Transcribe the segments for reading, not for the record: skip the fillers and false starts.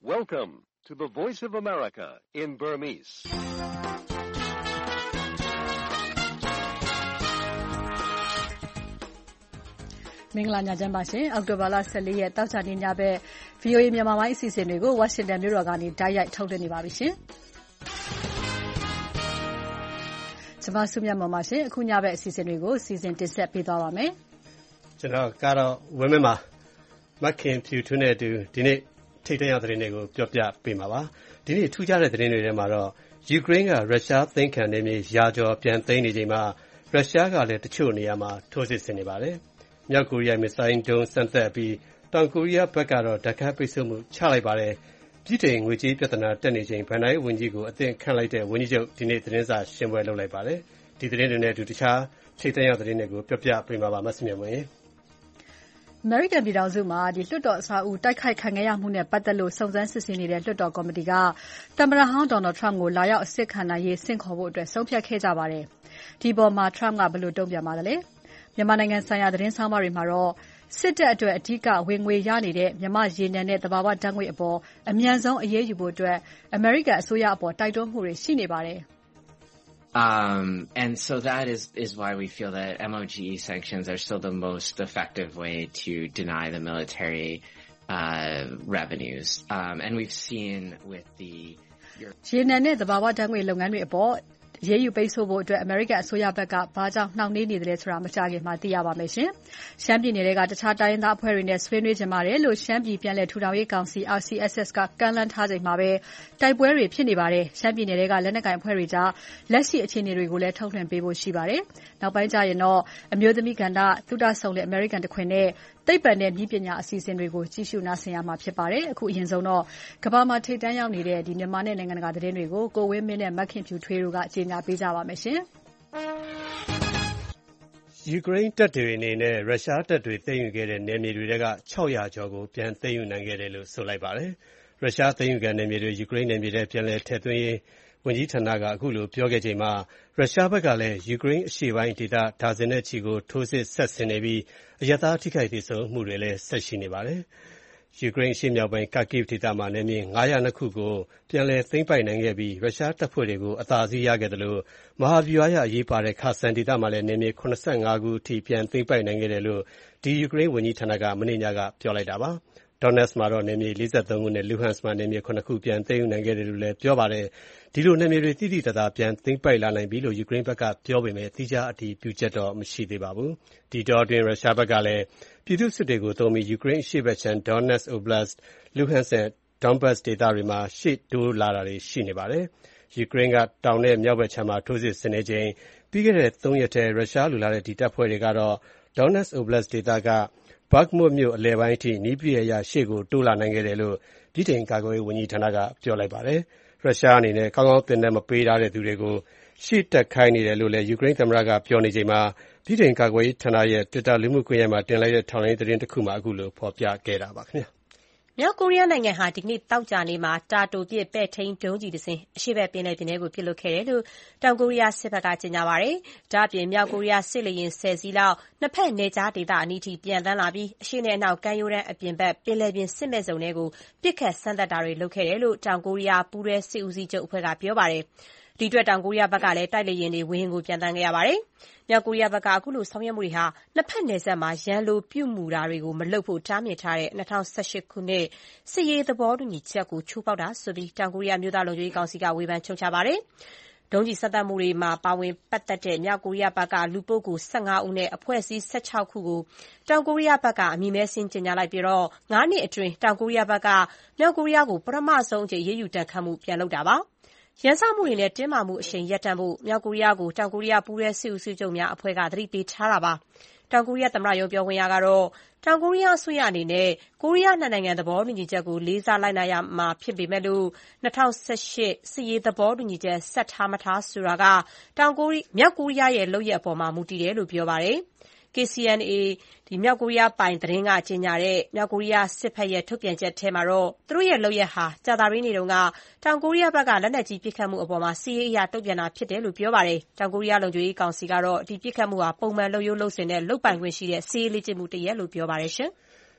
Welcome to the Voice of America in Burmese. ။မင်္ဂလာညချမ်းပါရှင်။အောက်တိုဘာလ14ရက်တောက်ချာနေ့ညဘက် VOA မြန်မာပိုင်းအစီအစဉ်တွေကိုဝါရှင်တန်မြို့တော်ကနေတိုက်ရိုက်ထုတ်လွှင့်နေပါပြီရှင်။ကျွန်မဆုမြတ်မောင်ပါရှင်။အခုညဘက်အစီအစဉ်တွေကိုစီစဉ်တင်ဆက်ပေးသွားပါမယ်။ကျွန်တော်ကတော့ဝင်းမင်းမှာမခင်ဖြူထွန်းတဲ့သူဒီနေ့ထိတ်တန့်ရတဲ့သတင်းတွေကိုပြောပြပေးမှာပါ။ဒီနေ့ထူးခြားတဲ့သတင်းတွေထဲမှာတော့ယူကရိန်းကရုရှားသိမ်းခံနေမြေရာကျော်ပြန်သိမ်းနေချိန်မှာရုရှားကလည်းတချို့နေရာမှာထိုးစစ်ဆင်နေပါတယ်။မြောက်ကိုရီးယားမစ်ဆိုင်းဒုံးစမ်းသပ်ပြီးတောင်ကိုရီးယားဘက်ကတော့ဓာတ်ခါပိတ်ဆို့မှုချလိုက်ပါတယ်။ပြည်ထောင်ငွေကြေးပြဿနာတက်နေချိန်ဗန်ဒိုင်းဝန်ကြီးကိုအသင်ခန့်လိုက်တဲ့ဝန်ကြီးချုပ်ဒီနေ့သတင်းစာရှင်းပွဲလုပ်လိုက်ပါတယ်။ဒီသတင်းတွေနဲ့အတူတခြားထိတ်တန့်ရတဲ့သတင်းတွေကိုပြောပြပေးမှာပါမဆုမြတ်မွန်။အမေရိကန်ပြည်ထောင်စုမှာလွှတ်တော်အဆောက်အဦတိုက်ခိုက်ခံခဲ့ရမှုနဲ့ပတ်သက်လို့စုံစမ်းစစ်ဆေးနေတဲ့လွှတ်တော်ကော်မတီကသမ္မတဟောင်း Donald Trump ကိုလာရောက်အစစ်ခံနိုင်ရေးဆင့်ခေါ်ဖို့ဆုံးဖြတ်ခဲ့ကြပါတယ်။ဒီအပေါ်မှာ Trump ကဘယ်လိုတုံ့ပြန်ပါသလဲ။မြန်မာနိုင်ငံဆိုင်ရာသတင်းဆောင်းပါးတွေမှာတော့စစ်တပ်အတွက်အဓိကဝင်ငွေရနေတဲ့မြန်မာရေနံနဲ့သဘာဝဓာတ်ငွေ့အပေါ်အမြန်ဆုံးအရေးယူဖို့အမေရိကန်အစိုးရအပေါ်တိုက်တွန်းမှုတွေရှိနေပါတယ်။ And so that is why we feel that MOGE sanctions are still the most effective way to deny the military revenues. And we've seen with the ရေနံနဲ့သဘာဝဓာတ်ငွေ့လုပ်ငန်းတွေအပေါ်ရေးယူပိတ်ဆို့ဖို့အတွက်အမေရိကန်အစိုးရဘက်ကဘာကြောင့်နှောင့်နှေးနေတယ်ဆိုတာမကြာခင်မှာသိရပါမယ်ရှင်။ရှမ်းပြည်နယ်ကတခြားတိုင်းရင်းသားအဖွဲ့တွေနဲ့ဆွေးနွေးကြပါတယ်လို့ရှမ်းပြည်ပြည်နယ်ထူထောင်ရေးကောင်စီ RCSS ကကမ်းလှမ်းထားချိန်မှာပဲတိုက်ပွဲတွေဖြစ်နေပါတယ်။ရှမ်းပြည်နယ်ကလက်နက်ကိုင်အဖွဲ့တွေကြားလက်ရှိအခြေအနေတွေကိုလည်းထုတ်လွှင့်ပေးဖို့ရှိပါတယ်။နောက်ပိုင်းကျရင်တော့အမျိုးသမီးကဏ္ဍသုတဆုံတဲ့အမေရိကန်တခွင်နဲ့သိပ္ပံနဲ့နည်းပညာအစီအစဉ်တွေကိုကြည့်ရှုနားဆင်ရမှာဖြစ်ပါတယ်။အခုအရင်ဆုံးတော့ကမ္ဘာမှာထိပ်တန်းရောက်နေတဲ့မြန်မာနဲ့နိုင်ငံတကာသတင်းတွေကိုကိုဝင်းမင်းနဲ့မခင်ဖြူထွေးတို့ကကြေညာပေးကြပါမယ်ရှင်။ယူကရိန်းတပ်တွေအနေနဲ့ရုရှားတပ်တွေသိမ်းယူခဲ့တဲ့နယ်မြေတွေက600ကျော်ကိုပြန်သိမ်းယူနိုင်ခဲ့တယ်လို့ဆိုလိုက်ပါတယ်။ရုရှားသိမ်းယူခဲ့နယ်မြေတွေယူကရိန်းနယ်မြေတွေပြန်လည်ထည့်သွင်းရေးဝန်ကြီးဌာနကအခုလိုပြောခဲ့ချိန်မှာရုရှားဘက်ကလည်းယူကရိန်းအရှေ့ပိုင်းဒေသဒါဇင်နဲ့ချီကိုထိုးစစ်ဆက်ဆင်နေပြီးအရပ်သားထိခိုက်ဒေဆုံးမှုတွေလည်းဆက်ရှိနေပါတယ်။ယူကရိန်းအရှေ့မြောက်ပိုင်း Kharkiv ဒေသမှာနယ်မြေ902ခုကိုပြန်လည်သိမ်းပိုက်နိုင်ခဲ့ပြီးရုရှားတပ်ဖွဲ့တွေကိုအသာစီးရခဲ့တယ်လို့မဟာဗျူဟာအရေးပါတဲ့ Kherson ဒေသမှာလည်းနယ်မြေ85ခုအထိပြန်သိမ်းပိုက်နိုင်ခဲ့တယ်လို့ဒီယူကရိန်းဝန်ကြီးဌာနကမနေ့ညကပြောလိုက်တာပါ။ Donetsk မှာတော့နယ်မြေ43ခုနဲ့ Luhansk မှာနယ်မြေ9ခုပြန်သိမ်းယူနိုင်ခဲ့တယ်လို့လည်းပြောပါတယ်။ဒီလိုနယ်မြေတွေတိတိကျကျပြန်သိမ်းပိုက်လာနိုင်ပြီလို့ယူကရိန်းဘက်ကပြောပေမဲ့သီးခြားအတည်ပြုချက်တော့မရှိသေးပါဘူး။ဒီတော့အတွင်းရုရှားဘက်ကလည်းပြည်သူ့စစ်တွေကိုသုံးပြီးယူကရိန်းအရှေ့ဘက်ခြမ်း Donetsk Oblast, Luhansk နဲ့ Donbas ဒေသတွေမှာရှေ့တိုးလာတာတွေရှိနေပါတယ်။ယူကရိန်းကတောင်နဲ့မြောက်ဘက်ခြမ်းမှာထိုးစစ်ဆင်နေချိန်ပြီးခဲ့တဲ့3ရက်ထဲရုရှားလူလာတဲ့ဒီတပ်ဖွဲ့တွေကတော့ Donetsk Oblast ဒေသကBakhmut မြို့အလယ်ပိုင်းအထိနည်းပရိယာရှေ့ကိုတိုးလာနိုင်ခဲ့တယ်လို့ပြည်ထောင်ကာကွယ်ရေးဝန်ကြီးဌာနကပြောလိုက်ပါတယ်။ရုရှားအနေနဲ့ကောင်းကောင်းသင်တန်းမပေးထားတဲ့သူတွေကိုရှေ့တက်ခိုင်းနေတယ်လို့လည်းယူကရိန်းသမ္မတကပြောနေချိန်မှာပြည်ထောင်ကာကွယ်ရေးဌာနရဲ့ Twitter လူမှုကွန်ရက်မှာတင်လိုက်တဲ့ထောက်လှမ်းရေးသတင်းတစ်ခုမှာအခုလိုဖော်ပြခဲ့တာပါခင်ဗျာ။မြောက်ကိုရီးယားနိုင်ငံဟာဒီကနေ့သောကြာနေ့မှာတာတိုပစ်ပဲ့ထိန်းဒုံးကျည်တစ်စင်းအရှေ့ဘက်ပင်လယ်ပြင်ထဲကိုပစ်လွှတ်ခဲ့တယ်လို့တောင်ကိုရီးယားစစ်ဘက်ကကြေညာပါတယ်။ဒါ့အပြင်မြောက်ကိုရီးယားစစ်လေယာဉ်10စီးလောက်နှစ်ဖက်နယ်ခြားဒေသအနီးထိပြန်တန်းလာပြီးအရှေ့နဲ့အနောက်ကမ်းရိုးတန်းအပြင်ဘက်ပင်လယ်ပြင်စစ်မဲ့ဇုံထဲကိုပစ်ခတ်စမ်းသပ်တာတွေလုပ်ခဲ့တယ်လို့တောင်ကိုရီးယားပူးတွဲစစ်ဦးစီးချုပ်အဖွဲ့ကပြောပါတယ်။ဒီအတွက်တောင်ကိုရီးယားဘက်ကလည်းတိုက်လေယာဉ်တွေဝေဟင်ကိုပြန်တန်းခဲ့ရပါတယ်။မြောက်ကိုရီးယားဘက်ကအခုလိုဆောင်ရွက်မှုတွေဟာနှစ်ဖက်နယ်စပ်မှာရန်လိုပြုမူတာတွေကိုမလုပ်ဖို့တားမြစ်ထားတဲ့2018ခုနှစ်စစ်ရေးသဘောတူညီချက်ကိုချိုးဖောက်တာဆိုပြီးတောင်ကိုရီးယားမျိုးသားလုံခြုံရေးကောင်စီကဝေဖန်ရှုတ်ချပါတယ်။ဒုံးကျည်စမ်းသပ်မှုတွေမှာပါဝင်ပတ်သက်တဲ့မြောက်ကိုရီးယားဘက်ကလူပုဂ္ဂိုလ်15ဦးနဲ့အဖွဲ့အစည်း16ခုကိုတောင်ကိုရီးယားဘက်ကအမည်မဲစင်းကြေညာလိုက်ပြီး9နှစ်အတွင်းတောင်ကိုရီးယားဘက်ကမြောက်ကိုရီးယားကိုပထမဆုံးအကြိမ်ရေးယူတန်ခတ်မှုပြန်လုပ်တာပါ။ရန်စမှုတွေနဲ့တင်းမာမှုအရှိန်ရပ်တန့်ဖို့မြောက်ကိုရီးယားကိုတောင်ကိုရီးယားပူးတွဲစစ်ဦးစီးချုပ်များအဖွဲ့ကသတိပေးထားတာပါ။တောင်ကိုရီးယားသမ္မတရုံးပြောခွင့်ရကတော့တောင်ကိုရီးယားအစိုးရအနေနဲ့ကိုရီးယားနှစ်နိုင်ငံသဘောတူညီချက်ကိုလေးစားလိုက်နာရမှာဖြစ်ပေမဲ့2018စစ်ရေးသဘောတူညီချက်ဆက်ထားမထားဆိုတာကမြောက်ကိုရီးယားရဲ့လုပ်ရပ်အပေါ်မှာမူတည်တယ်လို့ပြောပါတယ်။ KCNA မြောက်ကိုရီးယားပိုင်သတင်းကကြေညာတဲ့မြောက်ကိုရီးယားစစ်ဘက်ရဲ့ထုတ်ပြန်ချက်ထဲမှာတော့သူတို့ရဲ့လုပ်ရပ်ဟာကြာသပတေးနေ့တုန်းကတောင်ကိုရီးယားဘက်ကလက်နက်ကြီးပစ်ခတ်မှုအပေါ်စစ်ရေးအရတုံ့ပြန်တာဖြစ်တယ်လို့ပြောပါတယ်။တောင်ကိုရီးယားလုံခြုံရေးကောင်စီကတော့ဒီပစ်ခတ်မှုဟာပုံမှန်လုပ်ရိုးလုပ်စဉ်နဲ့လုပ်ပိုင်ခွင့်ရှိတဲ့စစ်ရေးလေ့ကျင့်မှုတစ်ရပ်လို့ပြောပါတယ်။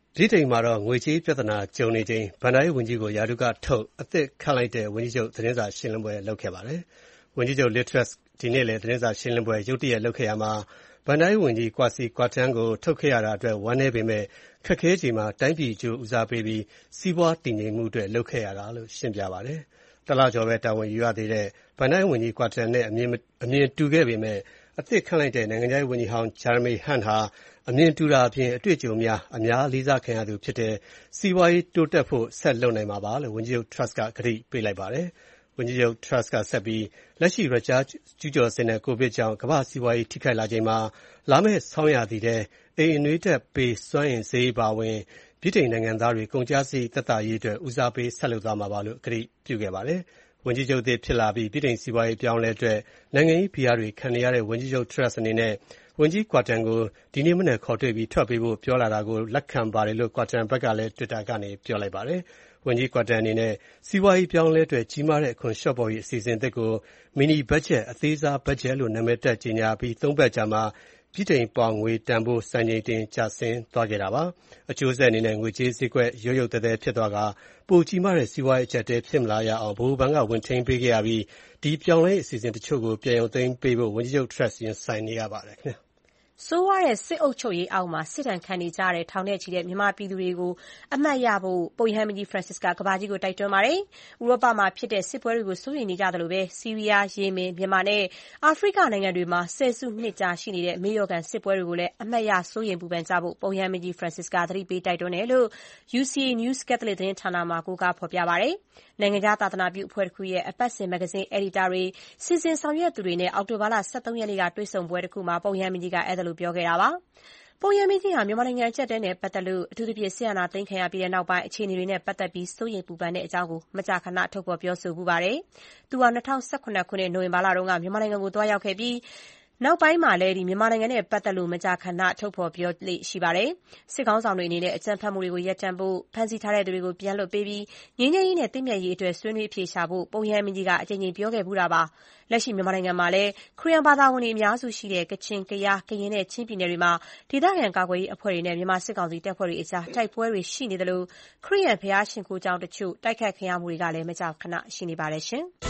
ဗြိတိန်မှာတော့ငွေကြေးပြဿနာကြုံနေချိန်ဘဏ္ဍာရေးဝန်ကြီးကိုရာထူးကထုတ်အသစ်ခန့်လိုက်တဲ့ဝန်ကြီးချုပ်သတင်းစာရှင်းလင်းပွဲလုပ်ခဲ့ပါတယ်။ဝန်ကြီးချုပ် Liz Truss ဒီနေ့လည်းသတင်းစာရှင်းလင်းပွဲရုတ်တရက်လုပ်ခဲ့ရာမှာဘဏ္ဍာရေးဝန်ကြီး Kwasi Kwarteng ကိုထုတ်ခဲ့ရတာအတွက်ဝမ်းနည်းပေမဲ့ခက်ခဲချိန်မှာတိုင်းပြည်အကျိုးဦးစားပေးပြီးစီးပွားတည်ငြိမ်မှုအတွက်လုပ်ခဲ့ရတာလို့ရှင်းပြပါတယ်။တလကျော်ပဲတာဝန်ယူရသေးတဲ့ဘဏ္ဍာရေးဝန်ကြီး Kwarteng နဲ့အမြင်တူခဲ့ပေမဲ့အသစ်ခန့်လိုက်တဲ့နိုင်ငံခြားရေးဝန်ကြီးဟောင်း Jeremy Hunt ဟာအမြင်တူတာအပြင်အတွေ့အကြုံများအများလေးစားခံရသူဖြစ်တဲ့စီးပွားရေးတိုးတက်ဖို့ဆက်လုပ်နိုင်မှာပါလို့ဝန်ကြီးချုပ် Truss ကကတိပေးလိုက်ပါတယ်။ဝန်ကြီးချုပ် Truss ကဆက်ပြီးလက်ရှိရုရှားကျူးကျော်စစ်နဲ့ကိုဗစ်ကြောင့်ကမ္ဘာ့စီးပွားရေးထိခိုက်လာချိန်မှာလာမယ့်ဆောင်းရာသီထဲအိမ်အနွေးဓာတ်ပေးစွမ်းအင်ဈေးပါဝင်ဗြိတိန်နိုင်ငံသားတွေကုန်ကျစရိတ်သက်သာရေးအတွက်ဦးစားပေးဆက်လုပ်သွားမှာပါလို့ကတိပြုခဲ့ပါတယ်။ဝန်ကြီးချုပ်သစ်ဖြစ်လာပြီးဗြိတိန်စီးပွားရေးပြောင်းလဲအတွက်နိုင်ငံရေးဖိအားတွေခံနေရတဲ့ဝန်ကြီးချုပ် Truss အနေနဲ့ဝန်ကြီး Kwarteng ကိုဒီနေ့မနက်ခေါ်တွေ့ပြီးထွက်ပေးဖို့ပြောလာတာကိုလက်ခံပါတယ်လို့ Kwarteng ဘက်ကလည်း Twitter ကနေပြောလိုက်ပါတယ်။ဝန်ကြီး Kwarteng အနေနဲ့စီးပွားရေးပြောင်းလဲအတွက်ကြီးမားတဲ့အခွန်လျှော့ပေါ့ရေးအစီအစဉ်အသစ်ကိုမီနီဘတ်ဂျက်အသေးစားဘတ်ဂျက်လို့နာမည်တပ်ကြေညာပြီး၃ပတ်ကြာမှာဗြိတိန်ပေါင်ငွေတန်ဖိုးစံချိန်တင်ကျဆင်းသွားခဲ့တာပါ။အကျိုးဆက်အနေနဲ့ငွေကြေးဈေးကွက်ရုတ်ရုတ်သဲသဲဖြစ်သွားကာပိုကြီးမားတဲ့စီးပွားရေးအကျပ်အတည်းဖြစ်မလာရအောင်ဗဟိုဘဏ်ကဝင်ထိန်းပေးခဲ့ရပြီးဒီပြောင်းလဲရေးအစီအစဉ်တချို့ကိုပြန်ရုပ်သိမ်းပေးဖို့ဝန်ကြီးချုပ် Truss ရင်ဆိုင်နေရပါတယ်ခင်ဗျာ။ဆိုးဝါးတဲ့စစ်အုပ်ချုပ်ရေးအောက်မှာစစ်ဒဏ်ခံနေကြတဲ့ထောင်နဲ့ချီတဲ့မြန်မာပြည်သူတွေကိုအမှတ်ရဖို့ပုပ်ရဟန်းမင်းကြီး Francis ကကမ္ဘာကြီးကိုတိုက်တွန်းပါတယ်။ဥရောပမှာဖြစ်တဲ့စစ်ပွဲတွေကိုစိုးရိမ်နေကြသလိုပဲဆီးရီးယား၊ယီမင်၊မြန်မာနဲ့အာဖရိကနိုင်ငံတွေမှာဆယ်စုနှစ်ကြာရှိနေတဲ့မေ့လျော့ခံစစ်ပွဲတွေကိုလည်းအမှတ်ရစိုးရိမ်ပူပန်ကြဖို့ပုပ်ရဟန်းမင်းကြီး Francis ကသတိပေးတိုက်တွန်းတယ်လို့ UCA News Catholic သတင်းဌာနမှာကိုးကားဖော်ပြပါတယ်။နိုင်ငံခြားသာသနာပြုအဖွဲ့တစ်ခုရဲ့အပတ်စဉ်မဂ္ဂဇင်းအယ်ဒီတာတွေစီစဉ်ဆောင်ရွက်သူတွေနဲ့အောက်တိုဘာလ 13 ရက်နေ့ကတွေ့ဆုံပွဲတစ်ခုမှာပုပ်ရဟန်းမင်းကြီးကအဲ့ဒါလိုပြောခဲ့တာပါ။ပုပ်ရဟန်းမင်းကြီးဟာမြန်မာနိုင်ငံအကျပ်အတည်းနဲ့ပတ်သက်လို့အထူးသဖြင့်စစ်အာဏာသိမ်းခံရပြီးတဲ့နောက်ပိုင်းအခြေအနေတွေနဲ့ပတ်သက်ပြီးစိုးရိမ်ပူပန်တဲ့အကြောင်းကိုမကြာခဏထုတ်ဖော်ပြောဆိုဖူးပါတယ်။သူဟာ2018ခုနှစ်နိုဝင်ဘာလတုန်းကမြန်မာနိုင်ငံကိုသွားရောက်ခဲ့ပြီးနောက်ပိုင်းမှာလည်းမြန်မာနိုင်ငံနဲ့ပတ်သက်လို့မကြာခဏထုတ်ဖော်ပြောလေ့ရှိပါတယ်။စစ်ကောင်းဆောင်တွေအနေနဲ့အကြမ်းဖက်မှုတွေကိုရပ်တန့်ဖို့ဖမ်းဆီးထားတဲ့သူတွေကိုပြန်လွှတ်ပေးပြီးငြိမ်းချမ်းရေးနဲ့တည်မြဲရေးအတွက်ဆွေးနွေးအဖြေရှာဖို့ပုပ်ရဟန်းမင်းကြီးကအကြိမ်ကြိမ်ပြောခဲ့ဖူးတာပါ။လက်ရှိမြန်မာနိုင်ငံမှာလည်းခရစ်ယာန်ဘာသာဝင်တွေအများစုရှိတဲ့ကချင်၊ကယား၊ကရင်နဲ့ချင်းပြည်နယ်တွေမှာဒေသခံကာကွယ်ရေးအဖွဲ့တွေနဲ့မြန်မာစစ်ကောင်စီတပ်ဖွဲ့တွေအကြားတိုက်ပွဲတွေရှိနေသလိုခရစ်ယာန်ဘုရားရှိခိုးကျောင်းတချို့တိုက်ခိုက်ခံရမှုတွေကလည်းမကြာခဏရှိနေပါတယ်ရှင်။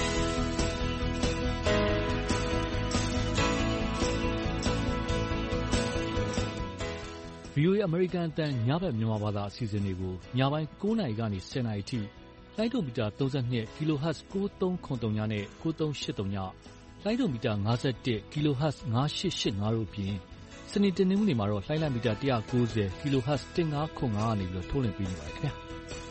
VOA အမေရိကန်အသံညဘက်မြန်မာဘာသာအစီအစဉ်တွေကိုညပိုင်း9:00 နာရီကနေ 10:00 နာရီထိလိုင်းဒိုမီတာ32 kHz 9303နဲ့9383ညလိုင်းဒိုမီတာ51 kHz 9885တို့အပြင်စနေတနင်္ဂနွေမှာတော့လိုင်းလံမီတာ190 kHz 1505ကနေထုတ်လွှင့်ပေးနေပါတယ်ခင်ဗျာ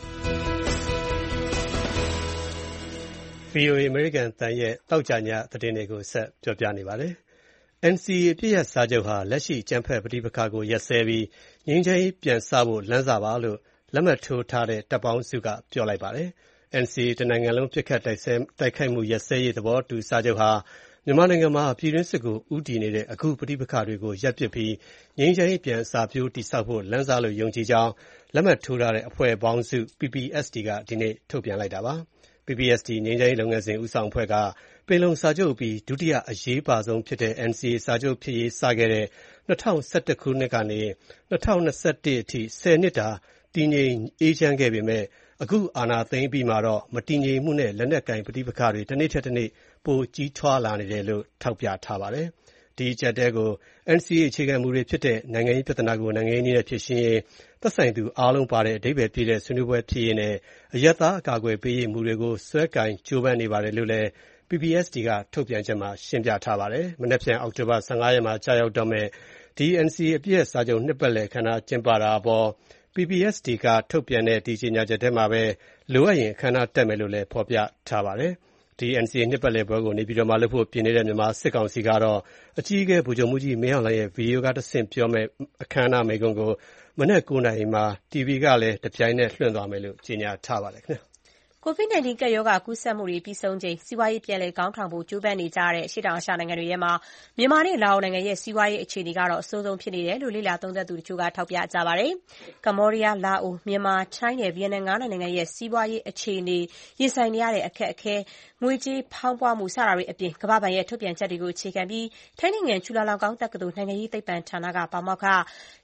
။ VOA အမေရိကန်အသံရဲ့တောက်ကြညသတင်းတွေကိုဆက်ပြောပြနေပါတယ်။ NCA အပစ်ရပ်စာချုပ်ဟာလက်ရှိအကြမ်းဖက်ပဋိပက္ခကိုရပ်စဲပြီးငြိမ်းချမ်းရေးပြန်စဖို့လမ်းစပါလို့လက်မှတ်ထိုးထားတဲ့တပ်ပေါင်းစုကပြောလိုက်ပါတယ်။ NCA တနိုင်ငံလုံးပစ်ခတ်တိုက်ခိုက်မှုရပ်စဲရေးသဘောတူစာချုပ်ဟာမြန်မာနိုင်ငံမှာပြည်တွင်းစစ်ကိုဦးတည်နေတဲ့အခုပဋိပက္ခတွေကိုရပ်ပစ်ပြီးငြိမ်းချမ်းရေးပြန်အစပျိုးတည်ဆောက်ဖို့လမ်းစလို့ယုံကြည်ကြောင်းလက်မှတ်ထိုးထားတဲ့အဖွဲ့ပေါင်းစု PPST ကဒီနေ့ထုတ်ပြန်လိုက်တာပါ။ PPST ငြိမ်းချမ်းရေးလုပ်ငန်းစဉ်ဦးဆောင်အဖွဲ့ကပင်လုံစာချုပ်အပြီးဒုတိယအရေးပါဆုံးဖြစ်တဲ့ NCA စာချုပ်ဖြစ်ရေးစခဲ့တဲ့2011ခုနှစ်ကနေ2021အထိ10နှစ်တာတည်ငြိမ်အေးချမ်းခဲ့ပေမဲ့အခုအာဏာသိမ်းပြီးမှာတော့မတည်ငြိမ်မှုနဲ့လက်နက်ကိုင်ပဋိပက္ခတွေတစ်နေ့ထက်တစ်နေ့ပိုကြီးထွားလာနေတယ်လို့ထောက်ပြထားပါတယ်။ဒီအကျပ်တဲကို NCA အခြေခံမူတွေဖြစ်တဲ့နိုင်ငံရေးပြဿနာကိုနိုင်ငံရေးနည်းနဲ့ဖြေရှင်းရေးသက်ဆိုင်သူအားလုံးပါတဲ့အဓိပ္ပာယ်ပြည့်တဲ့ဆွေးနွေးပွဲဖြစ်ရေးနဲ့အရပ်သားအကာအကွယ်ပေးရေးမူတွေကိုဆွဲကင်ကြိုးပမ်းနေပါတယ်လို့လည်းPPST ကထုတ်ပြန်ချက်မှာရှင်းပြထားပါတယ်။မနက်ဖြန်အောက်တိုဘာ15ရက်မှာကြာရောက်တော့မယ့်ဒီ NCA အပစ်ရပ်စာချုပ်နှစ်ပတ်လည်အခမ်းအနားကျင်းပတာအပေါ် PPST ကထုတ်ပြန်တဲ့ဒီကြေညာချက်ထဲမှာပဲလိုအပ်ရင်အခမ်းအနားတက်မယ်လို့လည်းဖော်ပြထားပါတယ်။ဒီ NCA နှစ်ပတ်လည်ပွဲကိုနေပြည်တော်မှာလုပ်ဖို့ပြင်နေတဲ့မြန်မာစစ်ကောင်စီကတော့အကြီးအကဲဗိုလ်ချုပ်မှူးကြီးမင်းအောင်လှိုင်ရဲ့ဗီဒီယိုကတဆင့်ပြောမယ့်အခမ်းအနားမိန့်ခွန်းကိုမနက်9:00 နာရီမှာ TV ကလည်းတပြိုင်နက်လွှင့်သွားမယ်လို့ကြေညာထားပါတယ်ခင်ဗျာ။ COVID-19 ကပ်ရောဂါကူးစက်မှုတွေပြီးဆုံးချိန်စီးပွားရေးပြန်လည်ကောင်းထောင်ဖို့ကြိုးပမ်းနေကြတဲ့အရှေ့တောင်အာရှနိုင်ငံတွေထဲမှာမြန်မာနဲ့လာအိုနိုင်ငံရဲ့စီးပွားရေးအခြေအနေကတော့အဆိုးဆုံးဖြစ်နေတယ်လို့လေ့လာသုံးသပ်သူတချို့ကထောက်ပြကြပါတယ်။ကမ္ဘောဒီးယား၊လာအို၊မြန်မာ၊ထိုင်းနဲ့ဗီယက်နမ် နိုင်ငံရဲ့စီးပွားရေးအခြေအနေရင်ဆိုင်နေရတဲ့အခက်အခဲ၊ငွေကြေးဖောင်းပွမှုစတာတွေအပြင်ကမ္ဘာ့ဘဏ်ရဲ့ထုတ်ပြန်ချက်တွေကိုအခြေခံပြီးထိုင်းနိုင်ငံချူလာလောင်ကောင်တက္ကသိုလ်နိုင်ငံရေးသိပ္ပံဌာနကပါမောက္ခ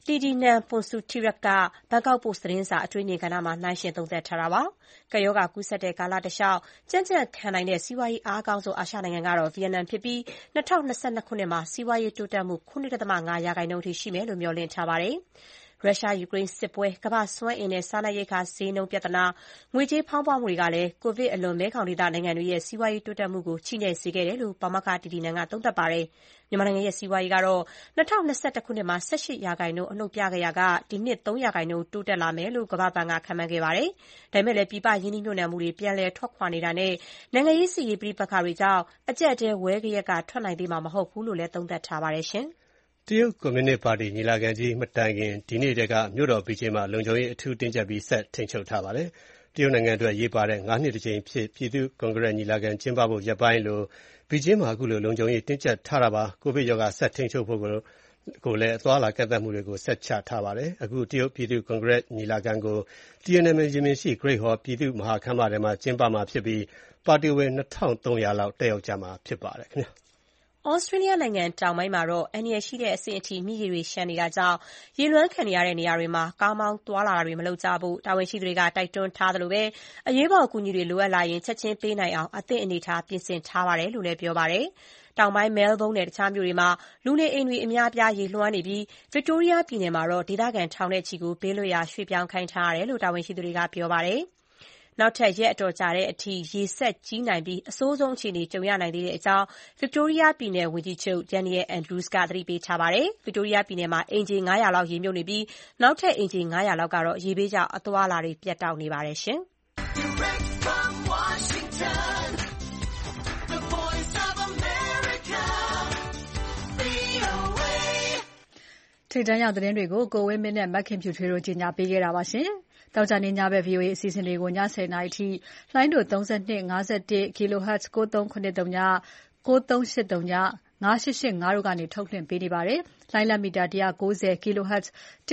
တီဒီနန်ပွန်ဆူတီရက်က ဘန်ကောက်ပို့စ်သတင်းစာအတွေ့အမြင်ကဏ္ဍမှာနှိုင်းယှဉ်သုံးသပ်ထားတာပါ။ကပ်ရောဂါကူးစက်တဲ့ကာလတလျှောက်ကြံ့ကြံ့ခံနိုင်တဲ့စီးပွားရေးအားအကောင်းဆုံးအာရှနိုင်ငံကတော့ဗီယက်နမ်ဖြစ်ပြီး2022 ခုနှစ်မှာစီးပွားရေးတိုးတက်မှု 7.5% အထိရှိမယ်လို့မျှော်လင့်ထားပါတယ်။ရုရှား-ယူကရိန်းစစ်ပွဲ၊ကမ္ဘာ့စွမ်းအင်နဲ့စားနပ်ရိက္ခာဈေးနှုန်းပြဿနာ၊ငွေကြေးဖောင်းပွမှုတွေကလည်းကိုဗစ်အလွန်မဲခေါင်ဒေသနိုင်ငံတွေရဲ့စီးပွားရေးတိုးတက်မှုကိုချည့်နဲ့စေခဲ့တယ်လို့ပါမောက္ခတီတီနန်ကသုံးသပ်ပါတယ်။မြန်မာနိုင်ငံရဲ့စီးပွားရေးကတော့2021ခုနှစ်မှာ 18% အနှုတ်ပြခဲ့ရာကဒီနှစ် 3% တိုးတက်လာမယ်လို့ကမ္ဘာ့ဘဏ်ကခန့်မှန်းခဲ့ပါတယ်။ဒါပေမဲ့လည်းပြည်ပရင်းနှီးမြှုပ်နှံမှုတွေပြန်လည်ထွက်ခွာနေတာနဲ့နိုင်ငံရေးစစ်ရေးပဋိပက္ခတွေကြောင့်အကျပ်အတည်းဝဲဂယက်ကထွက်နိုင်သေးမှာမဟုတ်ဘူးလို့လည်းသုံးသပ်ထားပါတယ်။တရုတ်ကွန်မြူနစ်ပါတီညီလာခံကြီးမတိုင်ခင်ဒီနေ့တည်းကမြို့တော်ဘေကျင်းမှာလုံခြုံရေးအထူးတင်းကျပ်ပြီးဆက်ထိန်းချုပ်ထားပါတယ်။တရုတ်နိုင်ငံအတွက်ရေးပါတဲ့9နှစ်တစ်ကြိမ်ဖြစ်ပြည်သူ့ကွန်ဂရက်ညီလာခံကျင်းပဖို့ရက်ပိုင်းလိုဘေကျင်းမှာအခုလိုလုံခြုံရေးတင်းကျပ်ထားတာပါ။ကိုဗစ်ရောဂါဆက်ထိန်းချုပ်ဖို့ကိုလည်းအသွားအလာကန့်သတ်မှုတွေကိုဆက်ချထားပါတယ်။အခုတရုတ်ပြည်သူ့ကွန်ဂရက်ညီလာခံကိုTiananmenရင်ပြင်ရှိ Great Hall ပြည်သူ့မဟာခမ်းမထဲမှာကျင်းပမှာဖြစ်ပြီးပါတီဝင် 2,300 လောက်တက်ရောက်ကြမှာဖြစ်ပါတယ်ခင်ဗျာ။ဩစတြေးလျနိုင်ငံတောင်ပိုင်းမှာအန္တရာယ်ရှိတဲ့အဆင့်အထိမြစ်ရေတွေလျှံနေတာကြောင့်ရေလွှမ်းခံနေရတဲ့နေရာတွေမှာကားမောင်းသွားလာတာတွေမလုပ်ကြဖို့တာဝန်ရှိသူတွေကတိုက်တွန်းထားသလိုအရေးပေါ်အကူအညီတွေလိုအပ်လာရင်ချက်ချင်းပေးနိုင်အောင်အသင့်အနေအထားပြင်ဆင်ထားပါတယ်လို့လည်းပြောပါတယ်။တောင်ပိုင်းမဲလ်ဘုန်းနဲ့တခြားမြို့တွေမှာလူနေအိမ်တွေအများအပြားရေလွှမ်းနေပြီးဗစ်တိုးရီးယားပြည်နယ်မှာတော့ဒေသခံထောင်နဲ့ချီကိုဘေးလွတ်ရာရွှေ့ပြောင်းခိုင်းထားရတယ်လို့တာဝန်ရှိသူတွေကပြောပါတယ်။နောက်ထပ်ရက်အတော်ကြာတဲ့အထိရေဆက်ကြီးနိုင်ပြီးအဆိုးဆုံးအခြေအနေကြုံရနိုင်သေးတဲ့အကြောင်း Victoria ပြည်နယ်ဝန်ကြီးချုပ် Daniel Andrews ကသတိပေးထားပါတယ်။ Victoria ပြည်နယ်မှာအိမ်ခြေ900လောက်ရေမြုပ်နေပြီးနောက်ထပ်အိမ်ခြေ900လောက်ကတော့ရေဘေးကြောင့်အသွားအလာတွေပြတ်တောက်နေပါတယ်။ Direct from Washington, the voice of America, VOA. ထိပ်တန်းရောက်သတင်းတွေကိုကိုဝင်းမင်းနဲ့မခင်ဖြူထွေးတို့ကြီးညာပေးခဲ့တာပါရှင်။တောက်ကြနေညဘက် VOA အစီအစဉ်တွေကိုည10:00နာရီထိလိုင်းတို့32 51 kHz 9383 9380 9885တို့ကနေထုတ်လွှင့်ပေးနေပါတယ်။လိုင်းလက်မီတာ190 kHz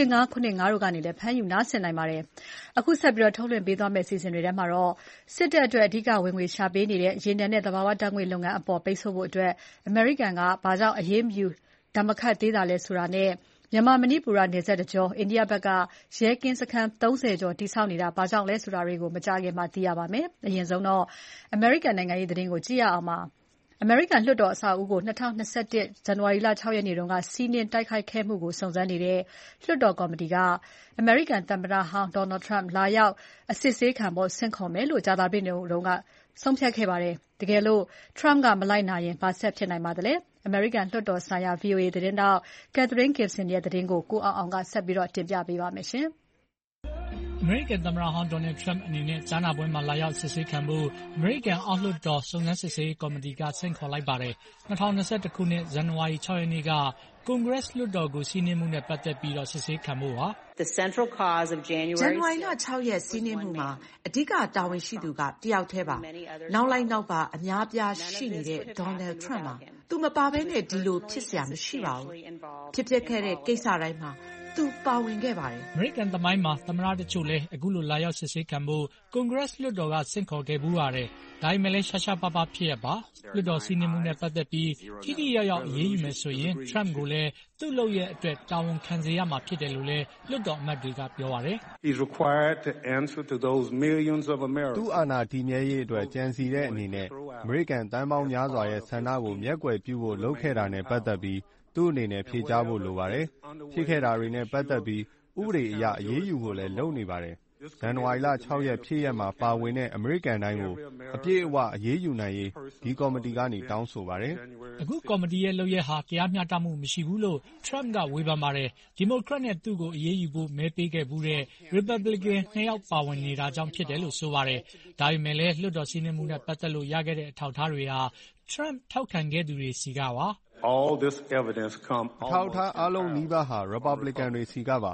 1575တို့ကနေလည်းဖမ်းယူနားဆင်နိုင်ပါတယ်။အခုဆက်ပြီးထုတ်လွှင့်ပေးသွားမယ့်အစီအစဉ်တွေထဲမှာစစ်တပ်အတွက်အဓိကဝင်ငွေရှာပေးနေတဲ့ရေနံနဲ့သဘာဝဓာတ်ငွေ့လုပ်ငန်းအပေါ်ပိတ်ဆို့ဖို့အမေရိကန်ကဘာကြောင့်အရေးမယူဒါမခတ်သေးတာလဲဆိုတာနဲ့မြန်မာမဏိပူရနယ်စပ်တကြောအိန္ဒိယဘက်ကရဲကင်းစခန်း30ကျော်တည်ဆောက်နေတာဘာကြောင့်လဲဆိုတာတွေကိုမကြာခင်မှာသိရပါမယ်။အရင်ဆုံးအမေရိကန်နိုင်ငံရေးသတင်းကိုကြည့်ရအောင်ပါ။အမေရိကန်လွှတ်တော်အဆောက်အဦကို2021ဇန်နဝါရီလ6ရက်နေ့ကစီးနင်းတိုက်ခိုက်ခဲ့မှုကိုစုံစမ်းနေတဲ့လွှတ်တော်ကော်မတီကအမေရိကန်သမ္မတဟောင်း Donald Trump လာရောက်အစစ်ဆေးခံဖို့ဆင့်ခေါ်မယ်လို့ကြာသပတေးနေ့ကဆုံးဖြတ်ခဲ့ပါတယ်။တကယ်လို့ Trump ကမလိုက်နာရင်ဘာဆက်ဖြစ်နိုင်ပါသလဲ။အမေရိကန်လွှတ်တော်ဆိုင်ရာ VOA သတင်းထောက် Catherine Gibson ရဲ့သတင်းကိုကိုအောင်အောင်ကဆက်ပြီးတင်ပြပေးပါမယ်။အမေရိကန်သမ္မတဟောင်း Donald Trump အနေနဲ့ကြားနာပွဲမှာလာရောက်စစ်ဆေးခံဖို့အမေရိကန်အောက်လွှတ်တော်စုံစမ်းစစ်ဆေးရေးကော်မတီကဆင့်ခေါ်လိုက်ပါတယ်။2021ခုနှစ်ဇန်နဝါရီ6ရက်နေ့ကကွန်ဂရက်လွှတ်တော်ကိုစီးနင်းမှုနဲ့ပတ်သက်ပြီးစစ်ဆေးခံဖို့ပါ။ဇန်နဝါရီလ6ရက်စီးနင်းမှုမှာအဓိကတာဝန်ရှိသူကတယောက်တည်းပါ။နောက်လိုက်နောက်ပါအများပြားရှိနေတဲ့ Donald Trump ပါ။သူမပါဘဲနဲ့ဒီလိုဖြစ်စရာမရှိပါဘူး။ဖြစ်ခဲ့တဲ့ကိစ္စတိုင်းမှာသူပါဝင်ခဲ့ပါတယ်။အမေရိကန်သမိုင်းမှာသမ္မတတချို့လည်းအခုလိုလာရောက်စစ်ဆေးခံဖို့ကွန်ဂရက်လွှတ်တော်ကဆင့်ခေါ်ခဲ့ဘူးပါတယ်။ဒါပေမဲ့လည်းရှားရှားပါးပါးဖြစ်ရပါလွှတ်တော်စီးနင်းမှုနဲ့ပတ်သက်ပြီးထိထိရောက်ရောက်အရေးယူမယ်ဆိုရင် Trump ကိုလည်းသူ့လုပ်ရဲ့အတွက်တာဝန်ခံစေရမှာဖြစ်တယ်လို့လည်းလွှတ်တော်အမတ်တွေကပြောပါတယ်။ He's required to answer to those millions of Americans. သူ့အာဏာတည်မြဲရေးအတွက်ကြံစီတဲ့အနေနဲ့အမေရိကန်သန်းပေါင်းများစွာရဲ့ဆန္ဒကိုမျက်ကွယ်ပြုဖို့လုပ်ခဲ့တာနဲ့ပတ်သက်ပြီးသူ့အနေနဲ့ဖြေကြားဖို့လိုပါတယ်။ဖြစ်ခဲ့တာတွေနဲ့ပတ်သက်ပြီးဥပဒေအရအရေးယူဖို့လည်းလုပ်နေပါတယ်။ဇန်နဝါရီလ6ရက်ဖြစ်ရပ်မှာပါဝင်တဲ့အမေရိကန်တိုင်းကိုအပြည့်အဝအရေးယူနိုင်ရေးဒီကော်မတီကနေတောင်းဆိုပါတယ်။အခုကော်မတီရဲ့လုပ်ရက်ဟာတရားမျှတမှုမရှိဘူးလို့ Trump ကဝေဖန်ပါတယ်။ဒီမိုကရက်နဲ့သူ့ကိုအရေးယူဖို့မဲပေးခဲ့ဘူးတဲ့ Republican 2 ယောက်ပါဝင်နေတာကြောင့်ဖြစ်တယ်လို့ဆိုပါတယ်။ဒါပေမဲ့လည်းလွှတ်တော်စီးနင်းမှုနဲ့ပတ်သက်လို့ရခဲ့တဲ့အထောက်အထားတွေဟာ Trump ထောက်ခံခဲ့သူတွေစီကပါ All this evidence come အထောက်အထားအားလုံးနီးပါးဟာ Republican တွေစီကပါ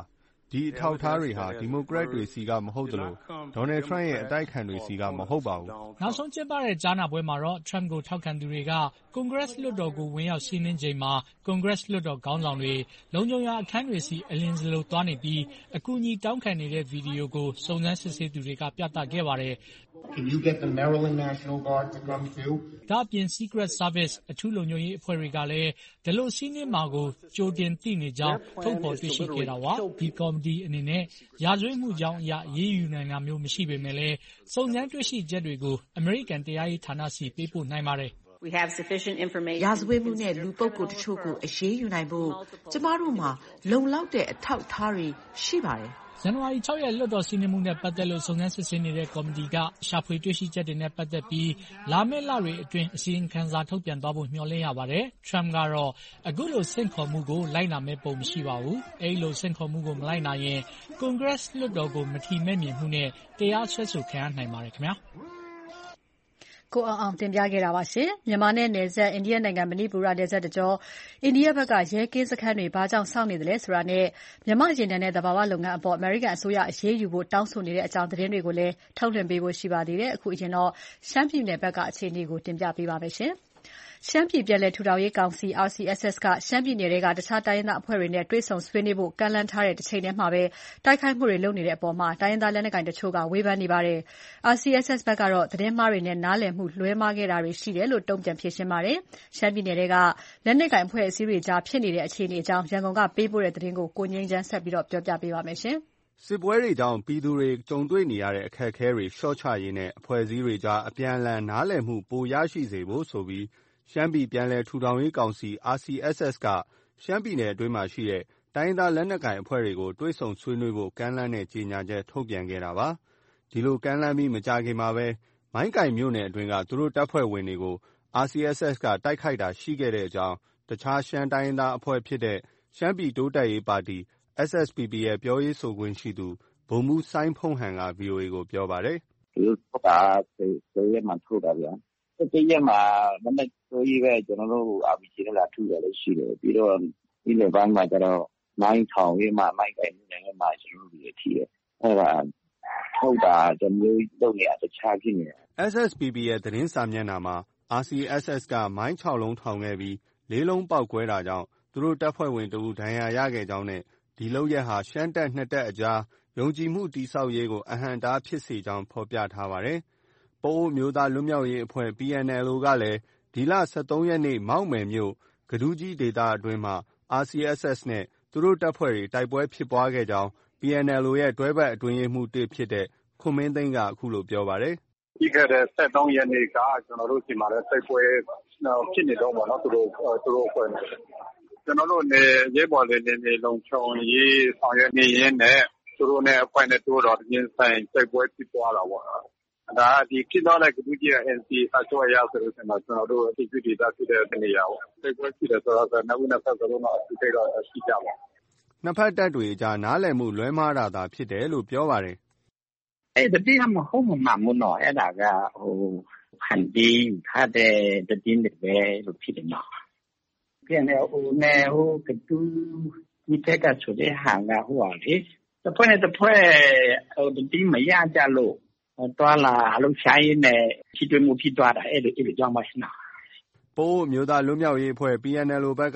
ဒီအထောက်အထားတွေဟာဒီမိုကရက်တွေဆီကမဟုတ်သလို Donald Trump ရဲ့အတိုက်အခံတွေဆီကမဟုတ်ပါဘူး။နောက်ဆုံးကျင်းပတဲ့ကြားနာပွဲမှာတော့ Trump ကိုထောက်ခံသူတွေက Congress လွှတ်တော်ကိုဝင်ရောက်စီးနင်းချိန်မှာ Congress လွှတ်တော်ခေါင်းဆောင်တွေလုံခြုံရေးအခန်းတွေဆီအလင်းစလိုသွားနေပြီးအကူအညီတောင်းခံနေတဲ့ဗီဒီယိုကိုစုံစမ်းစစ်ဆေးသူတွေကပြသခဲ့ပါတယ်။ Can you get the Maryland National Guard to come too? ဒါအပြင် Secret Service အထူးလုံခြုံရေးအဖွဲ့တွေကလည်းဒီလိုစီးနင်းမှာကိုကြိုတင်သိနေကြောင်းထုတ်ဖော်တွေ့ရှိခဲ့တာပါ။ဒီကော်မတီအနေနဲ့ရာဇဝတ်မှုကြောင့်အရေးယူနိုင်တာမျိုးမရှိပေမဲ့လည်းစုံစမ်းတွေ့ရှိချက်တွေကိုအမေရိကန်တရားရေးဌာနဆီပေးပို့နိုင်ပါတယ်။ရာဇဝတ်မှုနဲ့လူပုဂ္ဂိုလ်တချို့ကိုအရေးယူနိုင်ဖို့ကျမတို့မှာလုံလောက်တဲ့အထောက်အထားတွေရှိပါတယ်။ဇန်နဝါရီ 6 ရက်လွှတ်တော်စီးနင်းမှုနဲ့ပတ်သက်လို့စုံစမ်းစစ်ဆေးနေတဲ့ကော်မတီကရှာဖွေတွေ့ရှိချက်တွေနဲ့ပတ်သက်ပြီးလာမယ့်လတွေအတွင်းအစီရင်ခံစာထုတ်ပြန်သွားဖို့မျှော်လင့်ရပါတယ်။ Trump ကတော့အခုလိုဆင့်ခေါ်မှုကိုလိုက်နာမဲ့ပုံမရှိပါဘူး။အဲဒီလိုဆင့်ခေါ်မှုကိုမလိုက်နာရင် Congress လွှတ်တော်ကိုမထီမဲ့မြင်မှုနဲ့တရားစွဲဆိုခံရနိုင်ပါတယ်ခင်ဗျာ။ကိုအောင်တင်ပြခဲ့တာပါရှင်။မြန်မာနဲ့နယ်စပ်အိန္ဒိယနိုင်ငံမဏိပူရနယ်စပ်တကြောအိန္ဒိယဘက်ကရဲကင်းစခန်းတွေဘာကြောင့်စောင့်နေတယ်လဲဆိုတာနဲ့မြန်မာရေနံနဲ့သဘာဝလုပ်ငန်းအပေါ်အမေရိကန်အစိုးရအရေးယူဖို့တောင်းဆိုနေတဲ့အကြောင်းသတင်းတွေကိုလည်းထုတ်လွှင့်ပေးဖို့ရှိပါသေးတယ်။အခုအရင်တော့ရှမ်းပြည်နယ်ဘက်ကအခြေအနေကိုတင်ပြပေးပါမယ်ရှင်။ရှမ်းပြည်ပြည်နယ်ထူထောင်ရေးကောင်စီ RCSS ကရှမ်းပြည်နယ်တွေကတခြားတိုင်းရင်းသားအဖွဲ့တွေနဲ့တွေ့ဆုံဆွေးနွေးဖို့ကမ်းလှမ်းထားတဲ့တစ်ချိန်တည်းမှာပဲတိုက်ခိုက်မှုတွေလုပ်နေတဲ့အပေါ်တိုင်းရင်းသားလက်နက်ကိုင်တချို့ကဝေဖန်နေပါတယ်။ RCSS ဘက်ကတော့သတင်းမှားတွေနဲ့နားလည်မှုလွဲမှားခဲ့တာတွေရှိတယ်လို့တုံ့ပြန်ဖြေရှင်းပါတယ်။ရှမ်းပြည်နယ်တွေကလက်နက်ကိုင်အဖွဲ့အစည်းတွေကြားဖြစ်နေတဲ့အခြေအနေအကြောင်းရန်ကုန်ကပေးပို့တဲ့သတင်းကိုကိုငြိမ်းချမ်းဆက်ပြီးပြောပြပေးပါမယ်ရှင်။စစ်ပွဲတွေကြောင့်ပြည်သူတွေကြုံတွေ့နေရတဲ့အခက်အခဲတွေလျှော့ချရေးနဲ့အဖွဲ့အစည်းတွေကြားအပြန်အလှန်နားလည်မှုပိုရရှိစေဖို့ဆိုပြီးရှမ်းပြည်ပြန်လည်ထူထောင်ရေးကောင်စီ RCSS ကရှမ်းပြည်နယ်အတွင်းမှာရှိတဲ့တိုင်းရင်းသားလက်နက်ကိုင်အဖွဲ့တွေကိုတွေ့ဆုံဆွေးနွေးဖို့ကမ်းလှမ်းတဲ့ကြေညာချက်ထုတ်ပြန်ခဲ့တာပါ။ဒီလိုကမ်းလှမ်းပြီးမကြာခင်မှာပဲမိုင်းကိုင်မြို့နယ်အတွင်းကသူတို့တပ်ဖွဲ့ဝင်တွေကို RCSS ကတိုက်ခိုက်တာရှိခဲ့တဲ့အကြောင်းတခြားရှမ်းတိုင်းရင်းသားအဖွဲ့ဖြစ်တဲ့ရှမ်းပြည်တိုးတက်ရေးပါတီ SSPP ရဲ့ပြောရေးဆိုခွင့်ရှိသူဗိုလ်မှူးစိုင်းဖုန်းဟန်က VOA ကိုပြောပါတယ်။သူတို့က10ရက်မှထုတ်တာဗျာ။10ရက်မှာမနေ့ဆိုကြီးပဲကျွန်တော်တို့ RPG နဲ့လာထုတယ်လည်းရှိတယ်ပြီးတော့ဒီနေ့ပိုင်းမှာကျတော့မိုင်းထောင်ရေးမှာမိုင်းကိုင်နေမှာကျွန်တော်တို့ဒီအထီးအဲ့ဒါထုတ်တာတမျိုးလုပ်နေတခြားဖြစ်နေတယ် SSPP ရဲ့သတင်းစာမျက်နှာမှာ RCSS ကမိုင်း6လုံးထောင်ခဲ့ပြီး4လုံးပေါက်ကွဲတာကြောင့်သူတို့တပ်ဖွဲ့ဝင်တဦးဒဏ်ရာရခဲ့ကြောင်းနဲ့ဒီလုပ်ရက်ဟာရှမ်းတပ်နှစ်တပ်အကြားယုံကြည်မှုတည်ဆောက်ရေးကိုအဟန့်အတားဖြစ်စေကြောင်းဖော်ပြထားပါတယ်။ပအိုဝ်းအမျိုးသားလွတ်မြောက်ရေးအဖွဲ့ PNLO ကလည်းဒီလ13ရက်နေ့မောက်မယ်မြို့ကဒူးကြီးဒေသအတွင်းမှာ RCSS နဲ့သူတို့တပ်ဖွဲ့တွေတိုက်ပွဲဖြစ်ပွားခဲ့ကြောင်း PNLO ရဲ့တွဲဘက်အတွင်းရေးမှူး1ဖြစ်တဲ့ခွန်မင်းသိန်းကအခုလိုပြောပါတယ်။ပြီးခဲ့တဲ့13ရက်နေ့ကကျွန်တော်တို့ဒီမှာလည်းတိုက်ပွဲဖြစ်နေတော့ပေါ့နော်သူတို့အဖွဲ့နဲ့ကျွန်တော်တို့နေရဲဘော်လေးနေလုံခြုံရေးဆောင်ရွက်နေရင်းနဲ့သူတို့နဲ့အဖွဲ့နဲ့တို့တော့ရင်းဆိုင်တိုက်ပွဲဖြစ်သွားတာပေါ့။ဒါဒီဖြစ်သွားတဲ့ကဒူးကြီး NC အချို့အရာဆိုလို့ကျွန်တော်တို့အသိပြုဒေသဖြစ်တဲ့နေရာပေါ့။တိုက်ပွဲဖြစ်တယ်ဆိုတော့နောက်ဦးနှစ်ဖက်ကတော့အသိတော့ရှိကြပါနှစ်ဖက်တပ်တွေအကြားနားလည်မှုလွဲမှားတာသာဖြစ်တယ်လို့ပြောပါတယ်။တတိယမဟုတ်မှမနော်အဲ့ဒါကခံပြီးထားတဲ့တည်င်းတွေပဲလို့ဖြစ်တယ်နော်ပြန်နေနဲ့ကတူဒီတက်ကဆိုတဲ့ဟာကဟိုလေတစ်ဖွဲ့နဲ့တစ်ဖွဲ့တည်င်းမရကြလို့တွာလာအလုံးဆိုင်နဲ့ချီတွမှုဖြစ်သွားတာအဲ့လိုကြောင့်ပါရှင်နော်ပအိုဝ်းအမျိုးသားလွတ်မြောက်ရေးအဖွဲ့ PNLO ဘက်က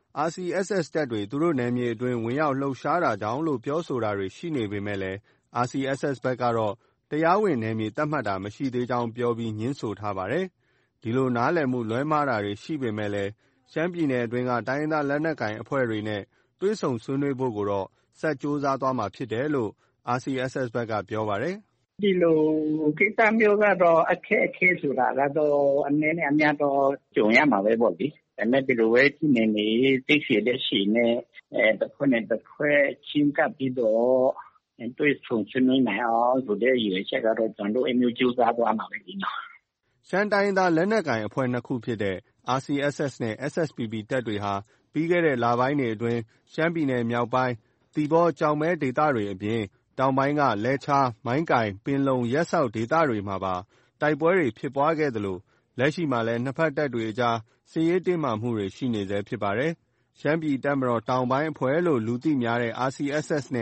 RCSS တပ်တွေသူတို့နယ်မြေအတွင်းဝင်ရောက်လှုပ်ရှားတာကြောင့်လို့ပြောဆိုတာတွေရှိနေပေမဲ့လည်း RCSS ဘက်ကတော့တရားဝင်နယ်မြေသတ်မှတ်တာမရှိသေးကြောင်းပြောပြီးငြင်းဆိုထားပါတယ်။ဒီလိုနားလည်မှုလွဲမှားတာတွေရှိပေမဲ့လည်းရှမ်းပြည်နယ်အတွင်းကတိုင်းရင်းသားလက်နက်ကိုင်အဖွဲ့တွေနဲ့တွေ့ဆုံဆွေးနွေးဖို့ကိုတော့ဆက်ကြိုးစားသွားမှာဖြစ်တယ်လို့ RCSS ဘက်ကပြောပါတယ်။ဒီလိုကိစ္စမျိုးကတော့အခက်အခဲဆိုတာကတော့အနည်းနဲ့အများတော့ကြုံရမှာပဲပေါ့လေ။ဒါနဲ့ဒီလိုပဲဒီနေသိစေတဲ့ရှိနဲ့တစ်ဖွဲ့နဲ့တစ်ဖွဲ့ချင်းကပ်ပြီးတော့တွေ့ဆုံဆွေးနွေးနိုင်အောင်ဆိုတဲ့ရည်ရွယ်ချက်ကတော့ကျွန်တော်အမျိုးကြိုးစားသွားမှာပဲဒီနော်ရှမ်းတိုင်းသားလက်နက်ကိုင်အဖွဲ့နှစ်ခုဖြစ်တဲ့ RCSS နဲ့ SSPP တပ်တွေဟာပြီးခဲ့တဲ့လပိုင်းတွေအတွင်းရှမ်းပြည်နယ်မြောက်ပိုင်းသီပေါကြောင်မဲဒေသတွေအပြင်တောင်ပိုင်းကလဲချားမိုင်းကိုင်ပင်လုံရက်ဆောက်ဒေသတွေမှာပါတိုက်ပွဲတွေဖြစ်ပွားခဲ့သလိုလက်ရှိမှာလည်းနှစ်ဖက်တပ်တွေအကြားစစ်ရေးတင်းမာမှုတွေရှိနေဆဲဖြစ်ပါတယ်။ရှမ်းပြည်တပ်မတော်တောင်ပိုင်းအဖွဲ့လို့လူသိများတဲ့ RCSS နဲ့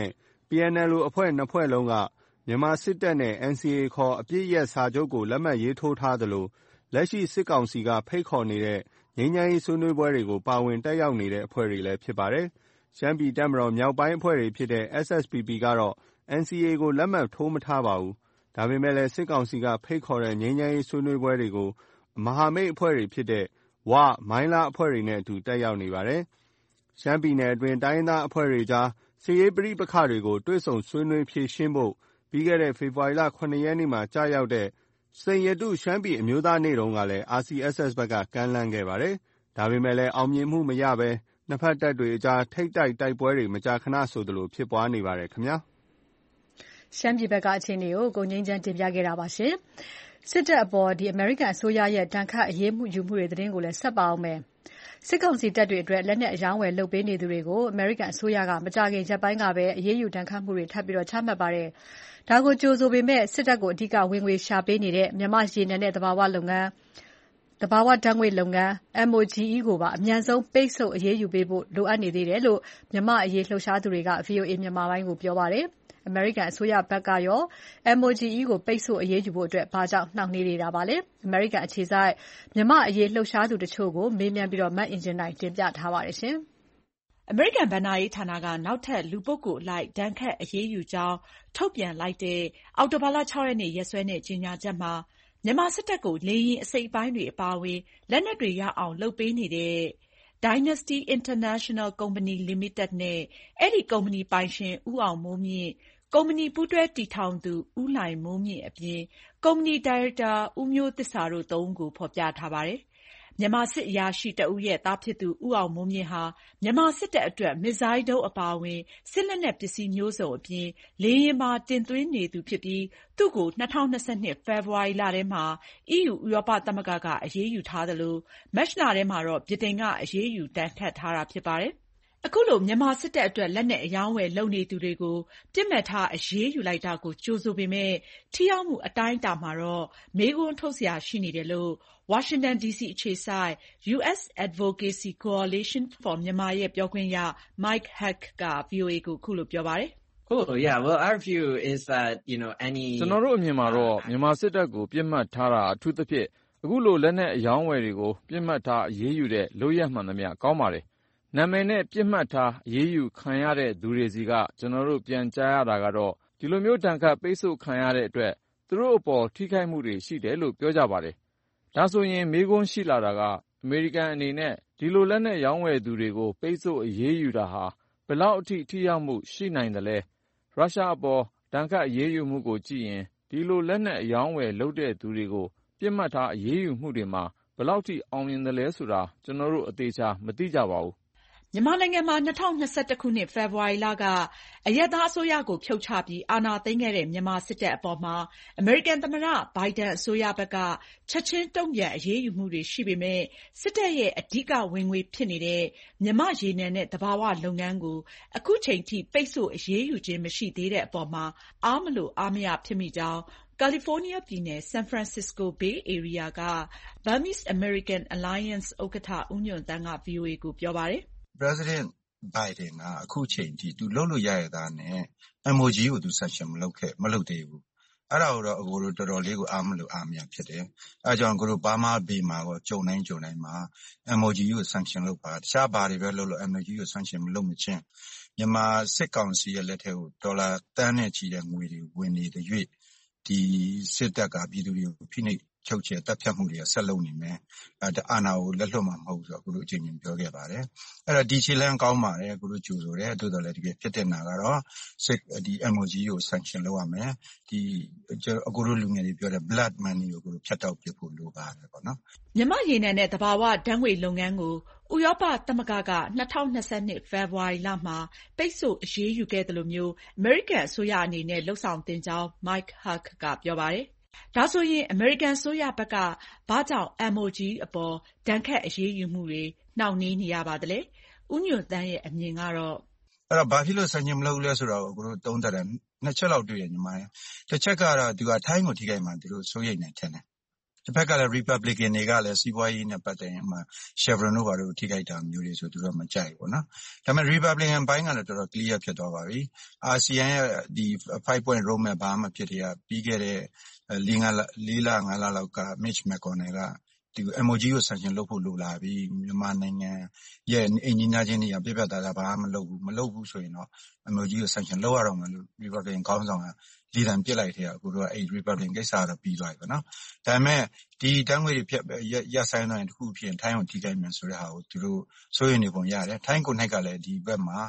PNLO အဖွဲ့ 2 ဖွဲ့လုံးကမြန်မာစစ်တပ်နဲ့ NCA ခေါ်အပစ်ရပ်စာချုပ်ကိုလက်မှတ်ရေးထိုးထားသလိုလက်ရှိစစ်ကောင်စီကဖိတ်ခေါ်နေတဲ့ငြိမ်းချမ်းရေးဆွေးနွေးပွဲတွေကိုပါဝင်တက်ရောက်နေတဲ့အဖွဲ့တွေလည်းဖြစ်ပါတယ်။ ရှမ်းပြည်တပ်မတော်မြောက်ပိုင်းအဖွဲ့တွေဖြစ်တဲ့ SSPP ကတော့ NCA ကိုလက်မှတ်ထိုးမထားပါဘူး။ ဒါပေမဲ့လည်းစစ်ကောင်စီကဖိတ်ခေါ်တဲ့ငြိမ်းချမ်းရေးဆွေးနွေးပွဲတွေကိုမဟာမိတ်အဖွဲ့တွေဖြစ်တဲ့ဝ၊ မိုင်းလားအဖွဲ့တွေနဲ့အတူတက်ရောက်နေပါတယ်။ ရှမ်းပြည်နယ်အတွင်းတိုင်းရင်းသားအဖွဲ့တွေကြားစစ်ရေးပဋိပက္ခတွေကိုတွေ့ဆုံဆွေးနွေးဖြေရှင်းဖို့ပြီးခဲ့တဲ့ဖေဖော်ဝါရီလ 7 ရက်နေ့မှာကျရောက်တဲ့စိန်ရတုရှမ်းပြည်အမျိုးသားနေ့တုန်းကလည်း RCSS ဘက်ကကမ်းလှမ်းခဲ့ပါတယ်။ ဒါပေမဲ့လည်းအောင်မြင်မှုမရဘဲနှစ်ဖက်တပ်တွေအကြားထိပ်တိုက်တိုက်ပွဲတွေမကြာခဏဆိုသလိုဖြစ်ပွားနေပါတယ်ခင်ဗျာ။ရှမ်းပြည်ဘက်ကအခြေအနေကိုကိုငြိမ်းချမ်းတင်ပြခဲ့တာပါရှင်။စစ်တပ်အပေါ်အမေရိကန်အစိုးရရဲ့တန်ခတ်အရေးယူမှုတွေသတင်းကိုလည်းဆက်ပါအောင်မယ်။စစ်ကောင်စီတပ်တွေအတွက်လက်နက်အယောင်းဝယ်လုပ်ပေးနေသူတွေကိုအမေရိကန်အစိုးရကမကြာခင်ရက်ပိုင်းကပဲအရေးယူတန်ခတ်မှုတွေထပ်ပြီးချမှတ်ပါတယ်။ဒါကိုကြိုဆိုပေမဲ့စစ်တပ်ကိုအဓိကဝင်ငွေရှာပေးနေတဲ့မြန်မာရေနံနဲ့သဘာဝဓာတ်ငွေလုပ်ငန်း MOGE ကိုပါအမြန်ဆုံးပိတ်ဆို့အရေးယူပေးဖို့လိုအပ်နေသေးတယ်လို့မြန်မာ့အရေးလှုပ်ရှားသူတွေက VOA မြန်မာပိုင်းကိုပြောပါတယ်။အမေရိကန်အစိုးရဘက်ကရော MOGE ကိုပိတ်ဆို့အရေးယူဖို့ဘာကြောင့်နှောင့်နှေးနေတာပါလဲ။အမေရိကန်အခြေစိုက်မြန်မာ့အရေးလှုပ်ရှားသူတချို့ကိုမေးမြန်းပြီးမအင်ကြင်းနိုင်တင်ပြထားပါတယ်။ အမေရိကန်ဘဏ္ဍာရေးဌာနကနောက်ထပ်လူပုဂ္ဂိုလ်အလိုက်ဒဏ်ခတ်အရေးယူကြောင်းထုတ်ပြန်လိုက်တဲ့အောက်တိုဘာလ 6 ရက်နေ့ရက်စွဲနဲ့ကြေညာချက်မှာမြန်မာစစ်တပ်ကိုလေယာဉ်အစိတ်အပိုင်းတွေအပါအဝင်လက်နက်တွေရအောင်လုပ်ပေးနေတဲ့ Dynasty International Company Limited နဲ့အဲဒီကုမ္ပဏီပိုင်ရှင်ဦးအောင်မိုးမြင့်၊ ကုမ္ပဏီပူးတွဲတည်ထောင်သူဦးလှိုင်မိုးမြင့်အပြင် ကုမ္ပဏီဒါရိုက်တာဦးမျိုးသစ္စာတို့ ၃ ဦးကိုဖော်ပြထားပါတယ်။ မြန်မာစစ်အရာရှိတဦးရဲ့သားဖြစ်သူဦးအောင်မိုးမြင့်ဟာမြန်မာစစ်တပ်အတွက်မစ်ဇိုင်းဒုံးအပါအဝင်စစ်လက်နက်ပစ္စည်းမျိုးစုံအပြင်လေယာဉ်ပါတင်သွင်းနေသူဖြစ်ပြီးသူ့ကို ၂၀၂၂ ဖေဖော်ဝါရီလထဲမှာ EU ဥရောပသမဂ္ဂကအရေးယူထားသလိုမတ်လထဲမှာတော့ဗြိတိန်ကအရေးယူဒဏ်ခတ်ထားတာဖြစ်ပါတယ်။ အခုလိုမြန်မာစစ်တပ်အတွက်လက်နက်အရောင်းအဝယ်လုပ်နေသူတွေကိုပစ်မှတ်ထားအရေးယူလိုက်တာကိုကြိုဆိုပေမဲ့ထိရောက်မှုအတိုင်းအတာမှာတော့မေးခွန်းထုတ်စရာရှိနေတယ်လို့ဝါရှင်တန်ဒီစီအခြေစိုက် US Advocacy Coalition for Myanmar ရဲ့ပြောခွင့်ရ Mike Hack က VOA ကိုခုလိုပြောပါတယ်။ Our view is that any ကျွန်တော်တို့အမြင်မှာတော့မြန်မာစစ်တပ်ကိုပြစ်မှတ်ထားတာအထူးသဖြင့်အခုလိုလက်နက်အယောင်းဝယ်တွေကိုပြစ်မှတ်ထားအရေးယူတဲ့လုပ်ရပ်မှန်သမျှကောင်းပါတယ်။နာမည်နဲ့ပြစ်မှတ်ထားအရေးယူခံရတဲ့သူတွေစီကကျွန်တော်တို့ပြန်ကြားရတာကတော့ဒီလိုမျိုးဒဏ်ခတ်ပိတ်ဆို့ခံရတဲ့အတွက်သူတို့အပေါ်ထိခိုက်မှုတွေရှိတယ်လို့ပြောကြပါတယ်။ဒါဆိုရင်မေးခွန်းရှိလာတာကအမေရိကန်အနေနဲ့ဒီလိုလက်နက်ရောင်းဝယ်သူတွေကိုပိတ်ဆို့အရေးယူတာဟာဘယ်လောက်အထိထိရောက်မှုရှိနိုင်သလဲ။ရုရှားအပေါ်ဒဏ်ခတ်အရေးယူမှုကိုကြည့်ရင်ဒီလိုလက်နက်အယောင်းဝယ်လုပ်တဲ့သူတွေကိုပြစ်မှတ်ထားအရေးယူမှုတွေမှာဘယ်လောက်ထိအောင်မြင်သလဲဆိုတာကျွန်တော်တို့အသေးချာမသိကြပါဘူး။မြန်မာနိုင်ငံမှာ2021ခုနှစ်ဖေဖော်ဝါရီလကအရပ်သားအစိုးရကိုဖြုတ်ချပြီးအာဏာသိမ်းခဲ့တဲ့မြန်မာစစ်တပ်အပေါ်မှာအမေရိကန်သမ္မတဘိုင်ဒန်အစိုးရဘက်ကချက်ချင်းတုံ့ပြန်အရေးယူမှုတွေရှိပေမဲ့စစ်တပ်ရဲ့အဓိကဝင်ငွေဖြစ်နေတဲ့မြန်မာ့ရေနံနဲ့သဘာဝလုပ်ငန်းကိုအခုချိန်ထိပိတ်ဆို့အရေးယူခြင်းမရှိသေးတဲ့အပေါ်မှာအားမလိုအားမရဖြစ်မိကြောင်းကာလီဖိုးနီးယားပြည်နယ်ဆန်ဖရန်စစ္စကို Bay Area က Burmese American Alliance ဥက္ကဋ္ဌဦးညွန့်သန်းက VOA ကိုပြောပါတယ်။ President Biden ကအခုချိန်ထိသူလုပ်လို့ရရသားနဲ့ MOGE ကိုသူ sanction မလုပ်သေးဘူး။အဲ့ဒါကိုတော့အကိုတို့တော်တော်လေးကိုအားမလို့အားမရဖြစ်တယ်။အဲ့ကြောင့်အကိုတို့ဘာမှဘေးမှာတော့ကြုံတိုင်းမှာ MOGE ကို sanction လုပ်ပါ။တခြားဘာတွေပဲလုပ်လို့ MOGE ကို sanction မလုပ်မချင်းမြန်မာစစ်ကောင်စီရဲ့လက်ထဲကိုဒေါ်လာတန်းနဲ့ချီတဲ့ငွေတွေဝင်နေတဲ့၍ဒီစစ်တပ်ကပြည်သူတွေကိုဖိနှိပ်ချုပ်ချယ်တပ်ဖြတ်မှုတွေကဆက်လုပ်နေမယ်။အာဏာကိုလက်လွတ်မှာမဟုတ်ဘူးဆိုတော့အခုတို့အချိန်ချင်းပြောခဲ့ပါတယ်။အဲ့တော့ဒီခြေလှမ်းကောင်းပါတယ်အခုတို့ကြိုဆိုတယ်။သို့တော်လည်းတကယ်ဖြစ်တဲ့နာကတော့ဒီ MOGE ကို sanction လုပ်ရမယ်။ဒီအခုတို့လူငယ်တွေပြောတဲ့ blood money ကိုအခုတို့ဖြတ်တောက်ပစ်ဖို့လိုပါတယ်ပေါ့နော်။မြန်မာ့ရေနံနဲ့သဘာဝဓာတ်ငွေလုပ်ငန်းကိုဥရောပသမဂ္ဂက2022ဖေဖော်ဝါရီလမှာပိတ်ဆို့အရေးယူခဲ့သလိုမျိုးအမေရိကန်အစိုးရအနေနဲ့လုပ်ဆောင်သင့်ကြောင်း Mike Hack ကပြောပါတယ်။ဒါဆိုရင်အမေရိကန်အစိုးရဘက်ကဘာကြောင့် MOGE အပေါ်ဒဏ်ခတ်အရေးယူမှုတွေနှောင့်နှေးနေရပါသလဲ။ဦးညွန့်သန်းရဲ့အမြင်ကတော့အဲ့တော့ဘာဖြစ်လို့ sanction မလုပ်ဘူးလဲဆိုတော့ကိုတို့သုံးသပ်တယ်နှစ်ချက်လောက်တွေ့ရညီမတစ်ချက်ကတော့သူကထိုင်းကိုထိခိုက်မှသူတို့စိုးရိမ်နေတယ်ထင်တယ်တစ်ဖက်ကလည်း Republican တွေကလည်းစီးပွားရေးနဲ့ပတ်သက်ရင်Chevron တို့ဘာလို့ထိခိုက်တာမျိုးတွေဆိုသူတို့မကြိုက်ဘူးเนาะဒါပေမဲ့ Republican ဘိုင်းကလည်းတော်တော် clear ဖြစ်သွားပါပြီ။ ASEAN ရဲ့ဒီ 5-point roadmap ဘာမှဖြစ်တဲ့ပြီးခဲ့တဲ့4 လလောက်က Mitch McConnell ကဒီ MOG ကို sanction လုပ်ဖို့လိုလာပြီမြန်မာနိုင်ငံရဲ့အိမ်နီးနားချင်းတွေကပြပြသားသားဘာမှမလုပ်ဘူးဆိုရင်တော့ MOG ကို sanction လုပ်ရတော့မယ်လို့ Republican ခေါင်းဆောင်ကလေတံပစ်လိုက်တဲ့အခုတော့အဲ့ Republican ကိစ္စကတော့ပြီးသွားပြီပေါ့နော်။ဒါပေမဲ့ဒီတန်းငွေတွေရပ်ဆိုင်သွားရင်တစ်ခုဖြစ်ရင်ထိုင်းကိုထိခိုက်မယ်ဆိုတဲ့ဟာကိုသူတို့စိုးရိမ်နေပုံရတယ်။ထိုင်းကိုနိုင်ကလည်းဒီဘက်မှာ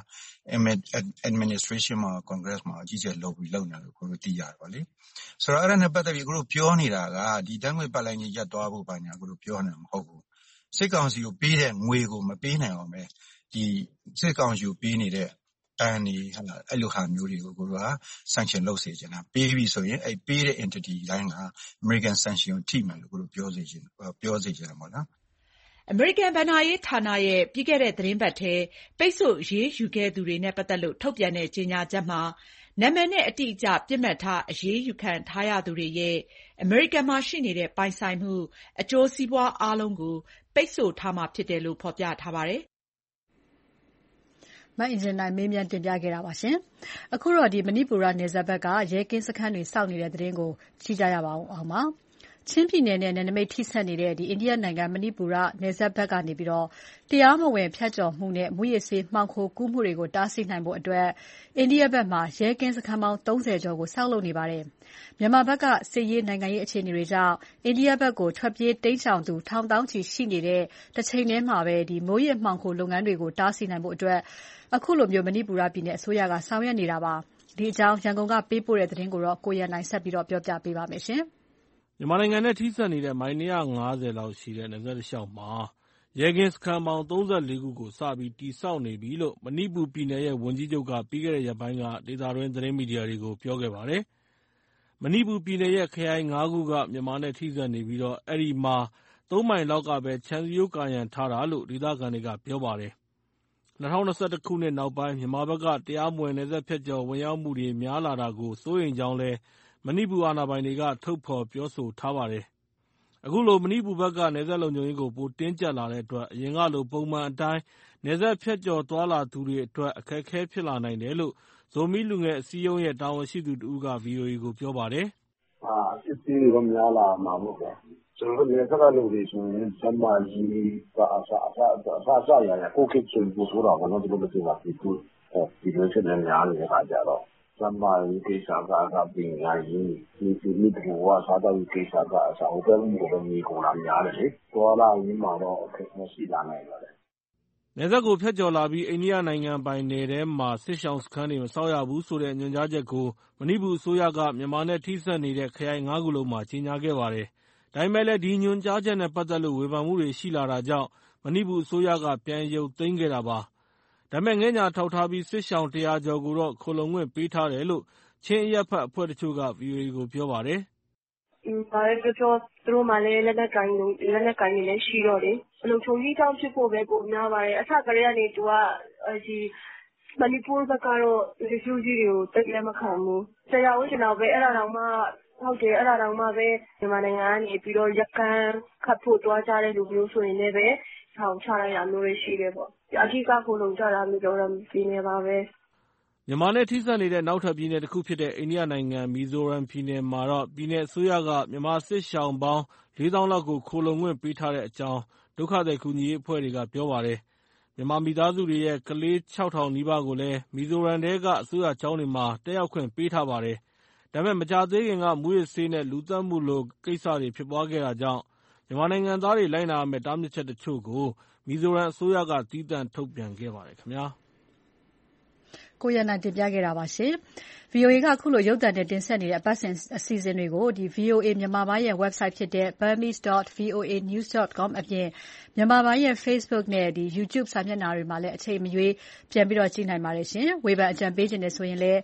administration မှာ Congress မှာအကြီးအကျယ်လုပ်နေတယ်လို့ကိုတို့သိရတယ်ပေါ့လေ။ဆိုတော့အဲ့ဒါနဲ့ပတ်သက်ပြီးကိုတို့ပြောနေတာကဒီတန်းငွေပတ်လိုက်ကြီးရပ်သွားဖို့ဘာညာကိုတို့ပြောနေတာမဟုတ်ဘူး။စစ်ကောင်စီကိုပေးတဲ့ငွေကိုမပေးနိုင်အောင်ပဲဒီစစ်ကောင်စီကိုပေးနေတဲ့အနေဟာအဲ့လိုဟာမျိုးတွေကိုကိုတို့က sanction လုပ်စေချင်တာပေးပြီဆိုရင်အဲ့ပေးတဲ့ entity တိုင်းက American sanction ကိုထိမယ်လို့ကိုတို့ပြောစေချင်တာပေါ့နော်အမေရိကန်ဘဏ္ဍာရေးဌာနရဲ့ပြီးခဲ့တဲ့သတင်းပတ်ထဲပိတ်ဆို့အရေးယူခဲ့သူတွေနဲ့ပတ်သက်လို့ထုတ်ပြန်တဲ့ကြေညာချက်မှာနာမည်နဲ့အတိအကျပြစ်မှတ်ထားအရေးယူခံထားရသူတွေရဲ့အမေရိကန်မှာရှိနေတဲ့ပိုင်ဆိုင်မှုအကျိုးစီးပွားအားလုံးကိုပိတ်ဆို့ထားမှာဖြစ်တယ်လို့ဖော်ပြထားပါတယ်။မအင်ဂျင်နိုင်မေးမြန်းတင်ပြခဲ့တာပါရှင်။အခုတော့မဏိပူရနယ်စပ်ဘက်ကရဲကင်းစခန်းတွေစောင့်နေတဲ့သတင်းကိုကြည့်ကြရပါအောင်ပါ။ချင်းပြည်နယ်နဲ့နယ်နိမိတ်ထိစပ်နေတဲ့အိန္ဒိယနိုင်ငံမဏိပူရနယ်စပ်ဘက်ကနေပြီးတော့တရားမဝင်ဖြတ်ကျော်မှုနဲ့မူးယစ်ဆေးမှောင်ခိုကူးမှုတွေကိုတားဆီးနိုင်ဖို့အတွက်အိန္ဒိယဘက်မှာရဲကင်းစခန်းပေါင်း30ကျော်ကိုဆောက်လုပ်နေပါတယ်။မြန်မာဘက်ကစစ်ရေးနိုင်ငံရေးအခြေအနေတွေကြောင့်အိန္ဒိယဘက်ကိုထွက်ပြေးတိမ်းရှောင်သူထောင်သောင်းချီရှိနေတဲ့တစ်ချိန်တည်းမှာပဲမူးယစ်မှောင်ခိုလုပ်ငန်းတွေကိုတားဆီးနိုင်ဖို့အတွက်အခုလိုမျိုးမဏိပူရပြည်နယ်အစိုးရကဆောင်ရွက်နေတာပါ။ဒီအကြောင်းရန်ကုန်ကပေးပို့တဲ့သတင်းကိုကိုရန်နိုင်ဆက်ပြီးပြောပြပေးပါမယ်ရှင်။မြန်မာနိုင်ငံနဲ့ထိစပ်နေတဲ့မိုင်250လောက်ရှိတဲ့နယ်စပ်တစ်လျှောက်မှာရဲကင်းစခန်းပေါင်း34ခုကိုစပြီးတည်ဆောက်နေပြီလို့မဏိပူပြည်နယ်ရဲ့ဝန်ကြီးချုပ်ကပြီးခဲ့တဲ့ရက်ပိုင်းကဒေသတွင်းသတင်းမီဒီယာတွေကိုပြောခဲ့ပါတယ်။မဏိပူပြည်နယ်ရဲ့ခရိုင်5ခုကမြန်မာနဲ့ထိစပ်နေပြီးအဲ့ဒီမှာ3မိုင်လောက်ကပဲခြံစည်းရိုးကာရံထားတာလို့ဒေသခံတွေကပြောပါတယ်။2021ခုနှစ်နောက်ပိုင်းမြန်မာဘက်ကတရားမဝင်နယ်စပ်ဖြတ်ကျော်ဝင်ရောက်မှုတွေများလာတာကိုစိုးရိမ်ကြောင်းလည်းမဏိပူအာဏာပိုင်တွေကထုတ်ဖော်ပြောဆိုထားပါတယ်။အခုလိုမဏိပူဘက်ကနယ်စပ်လုံခြုံရေးကိုပိုတင်းကျပ်လာတဲ့အတွက်အရင်ကလိုပုံမှန်အတိုင်းနယ်စပ်ဖြတ်ကျော်သွားလာသူတွေအတွက်အခက်အခဲဖြစ်လာနိုင်တယ်လို့ဇိုမီလူငယ်အစည်းအရုံးရဲ့တာဝန်ရှိသူတဦးက VOA ကိုပြောပါတယ်။စစ်ဆေးတွေတော့များလာမှာပေါ့ကွာ။ကျွန်တော်တို့နယ်စပ်ကလူတွေဆိုရင်စမကြီးကအစရရကိုကိတ်ချင်ပို့ဆိုတာကလည်းဒီလိုမျိုးပါဒီလိုချက်နဲ့များနေတဲ့ခါကြတော့စမကြီးကိစ္စကပြင်ရရင်ဒီဘောကစားတော့ကိစ္စကအစားဟိုဘက်မျိုးမြေကုန်လာများတယ်လေ။သွားလာရင်းမှာတော့အခက်အခဲရှိလာနိုင်ပါတယ်။နယ်စပ်ကိုဖြတ်ကျော်လာပြီးအိန္ဒိယနိုင်ငံပိုင်နယ်ထဲမှာစစ်ရှောင်စခန်းတွေမဆောက်ရဘူးဆိုတဲ့ညွှန်ကြားချက်ကိုမဏိပူအစိုးရကမြန်မာနဲ့ထိစပ်နေတဲ့ခရိုင်5ခုလုံးမှာကြေညာခဲ့ပါတယ်။ဒါပေမဲ့လည်းဒီညွှန်ကြားချက်နဲ့ပတ်သက်လို့ဝေဖန်မှုတွေရှိလာတာကြောင့်မဏိပူအစိုးရကပြန်ရုပ်သိမ်းခဲ့တာပါ။ဒါပေမဲ့ငဲ့ညာထောက်ထားပြီးစစ်ရှောင်100ကျော်ကိုတော့ခိုလှုံခွင့်ပေးထားတယ်လို့ချင်းအရပ်ဖက်အဖွဲ့တချို့က VOA ကိုပြောပါတယ်။ဘာပဲပြောသူတို့မှလည်းလက်နက်ကိုင်တွေလည်းရှိတော့လေအလုံချုံကြီးကြောင့်ဖြစ်ဖို့ပဲပုံများပါတယ်အထက်ကလေးကနေသူကဒီမဏိပူဘက်ကတော့ refugee တွေကိုတိတ်လည်းမခံဘူးတရားဝင်ကျွန်တော်ပဲအဲ့ဒါတောင်မှဟုတ်တယ်အဲ့ဒါတောင်မှပဲမြန်မာနိုင်ငံကနေပြီးတော့ရကန်ခတ်ဖို့တွားကြတဲ့လူမျိုးဆိုရင်လည်းပဲဆောင်ချလိုက်တာမျိုးရှိတယ်ပေါ့အကြီးကခိုးလုံကြတာမျိုးတော့ပြည်နေပါပဲမြန်မာနဲ့ထိစပ်နေတဲ့နောက်ထပ်ပြည်နယ်တစ်ခုဖြစ်တဲ့အိန္ဒိယနိုင်ငံမီဇိုရမ်ပြည်နယ်မှာတော့ပြည်နယ်အစိုးရကမြန်မာစစ်ရှောင်ပေါင်း4000လောက်ကိုခိုလှုံခွင့်ပေးထားတဲ့အကြောင်းဒုက္ခသည်ကူညီရေးအဖွဲ့တွေကပြောပါတယ်။မြန်မာမိသားစုတွေရဲ့ကလေး6000နီးပါးကိုလည်းမီဇိုရမ်ထဲကအစိုးရကျောင်းတွေမှာတက်ရောက်ခွင့်ပေးထားပါတယ်။ဒါပေမဲ့မကြာသေးခင်ကမူးယစ်ဆေးနဲ့လူသတ်မှုလိုကိစ္စတွေဖြစ်ပွားခဲ့တာကြောင့်မြန်မာနိုင်ငံသားတွေလိုက်နာရမယ့်တားမြစ်ချက်တချို့ကိုမီဇိုရမ်အစိုးရကသီးသန့်ထုတ်ပြန်ခဲ့ပါတယ်ခင်ဗျာ။ကိုရန်နိုင်တင်ပြခဲ့တာပါရှင်။ VOA ကခုလိုရုပ်သံနဲ့တင်ဆက်နေတဲ့အပတ်စဉ်အစီအစဉ်တွေကိုVOA မြန်မာပိုင်းရဲ့ website ဖြစ်တဲ့ burmese.voanews.com အပြင်မြန်မာပိုင်းရဲ့ Facebook နဲ့YouTube စာမျက်နှာတွေမှာလည်းအချိန်မရွေးပြန်ပြီးကြည့်နိုင်ပါတယ်ရှင်။ဝေဖန်အကြံပေးခြင်းနဲ့ဆိုရင်လည်း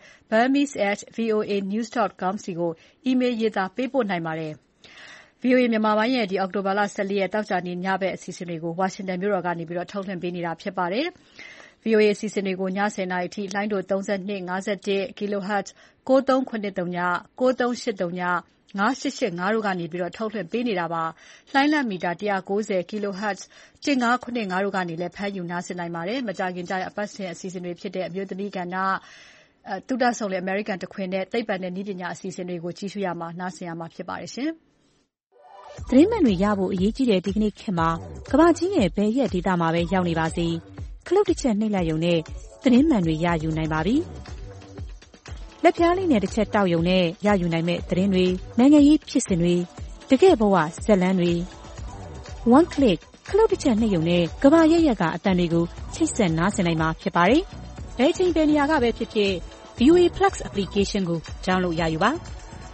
burmese@voanews.com စီကို email ရေးသားပေးပို့နိုင်ပါတယ်။ VOA မြန်မာပိုင်းရဲ့အောက်တိုဘာလ14ရက်တောက်ကြနေ့ညဘက်အစီအစဉ်တွေကိုဝါရှင်တန်မြို့တော်ကနေထုတ်လွှင့်ပေးနေတာဖြစ်ပါတယ်။ VOA အစီအစဉ်တွေကိုည10:00နာရီအထိလိုင်းဒို32 51 kHz 9383 9380 5885 တို့ကနေထုတ်လွှင့်ပေးနေတာပါ။လှိုင်းလတ်မီတာ 190 kHz 1575 တို့ကနေလည်းဖမ်းယူနားဆင်နိုင်ပါတယ်။မကြာခင်ကျရင်အပတ်စဉ်အစီအစဉ်တွေဖြစ်တဲ့အမျိုးသမီးကဏ္ဍသုတဆုံလေအမေရိကန်တခွင်နဲ့သိပ္ပံနဲ့နည်းပညာအစီအစဉ်တွေကိုကြည့်ရှုရမှာနားဆင်ရမှာဖြစ်ပါတယ်ရှင်။သတင်းမှန်တွေရဖို့အရေးကြီးတဲ့ဒီကနေ့ခေတ်မှာကမ္ဘာကြီးရဲ့ဘယ်ရက်ဒေသမှာပဲရောက်နေပါစေခလုတ်တစ်ချက်နှိပ်လိုက်ရုံနဲ့သတင်းမှန်တွေရယူနိုင်ပါပြီ။လက်ပြားလေးနဲ့တစ်ချက်တောက်ရုံနဲ့ရယူနိုင်မဲ့သတင်းတွေနိုင်ငံရေးဖြစ်စဉ်တွေတကယ်ဘဝဇက်လန်းတွေ one click ခလုတ်တစ်ချက်နှိပ်ရုံနဲ့ကမ္ဘာရက်ရက်ကအတန်တွေကိုချိတ်ဆက်နားဆင်နိုင်မှာဖြစ်ပါတယ်။ဘယ်ချိန်ဘယ်နေရာကပဲဖြစ်ဖြစ် VOA Plus application ကို download ရယူပါ။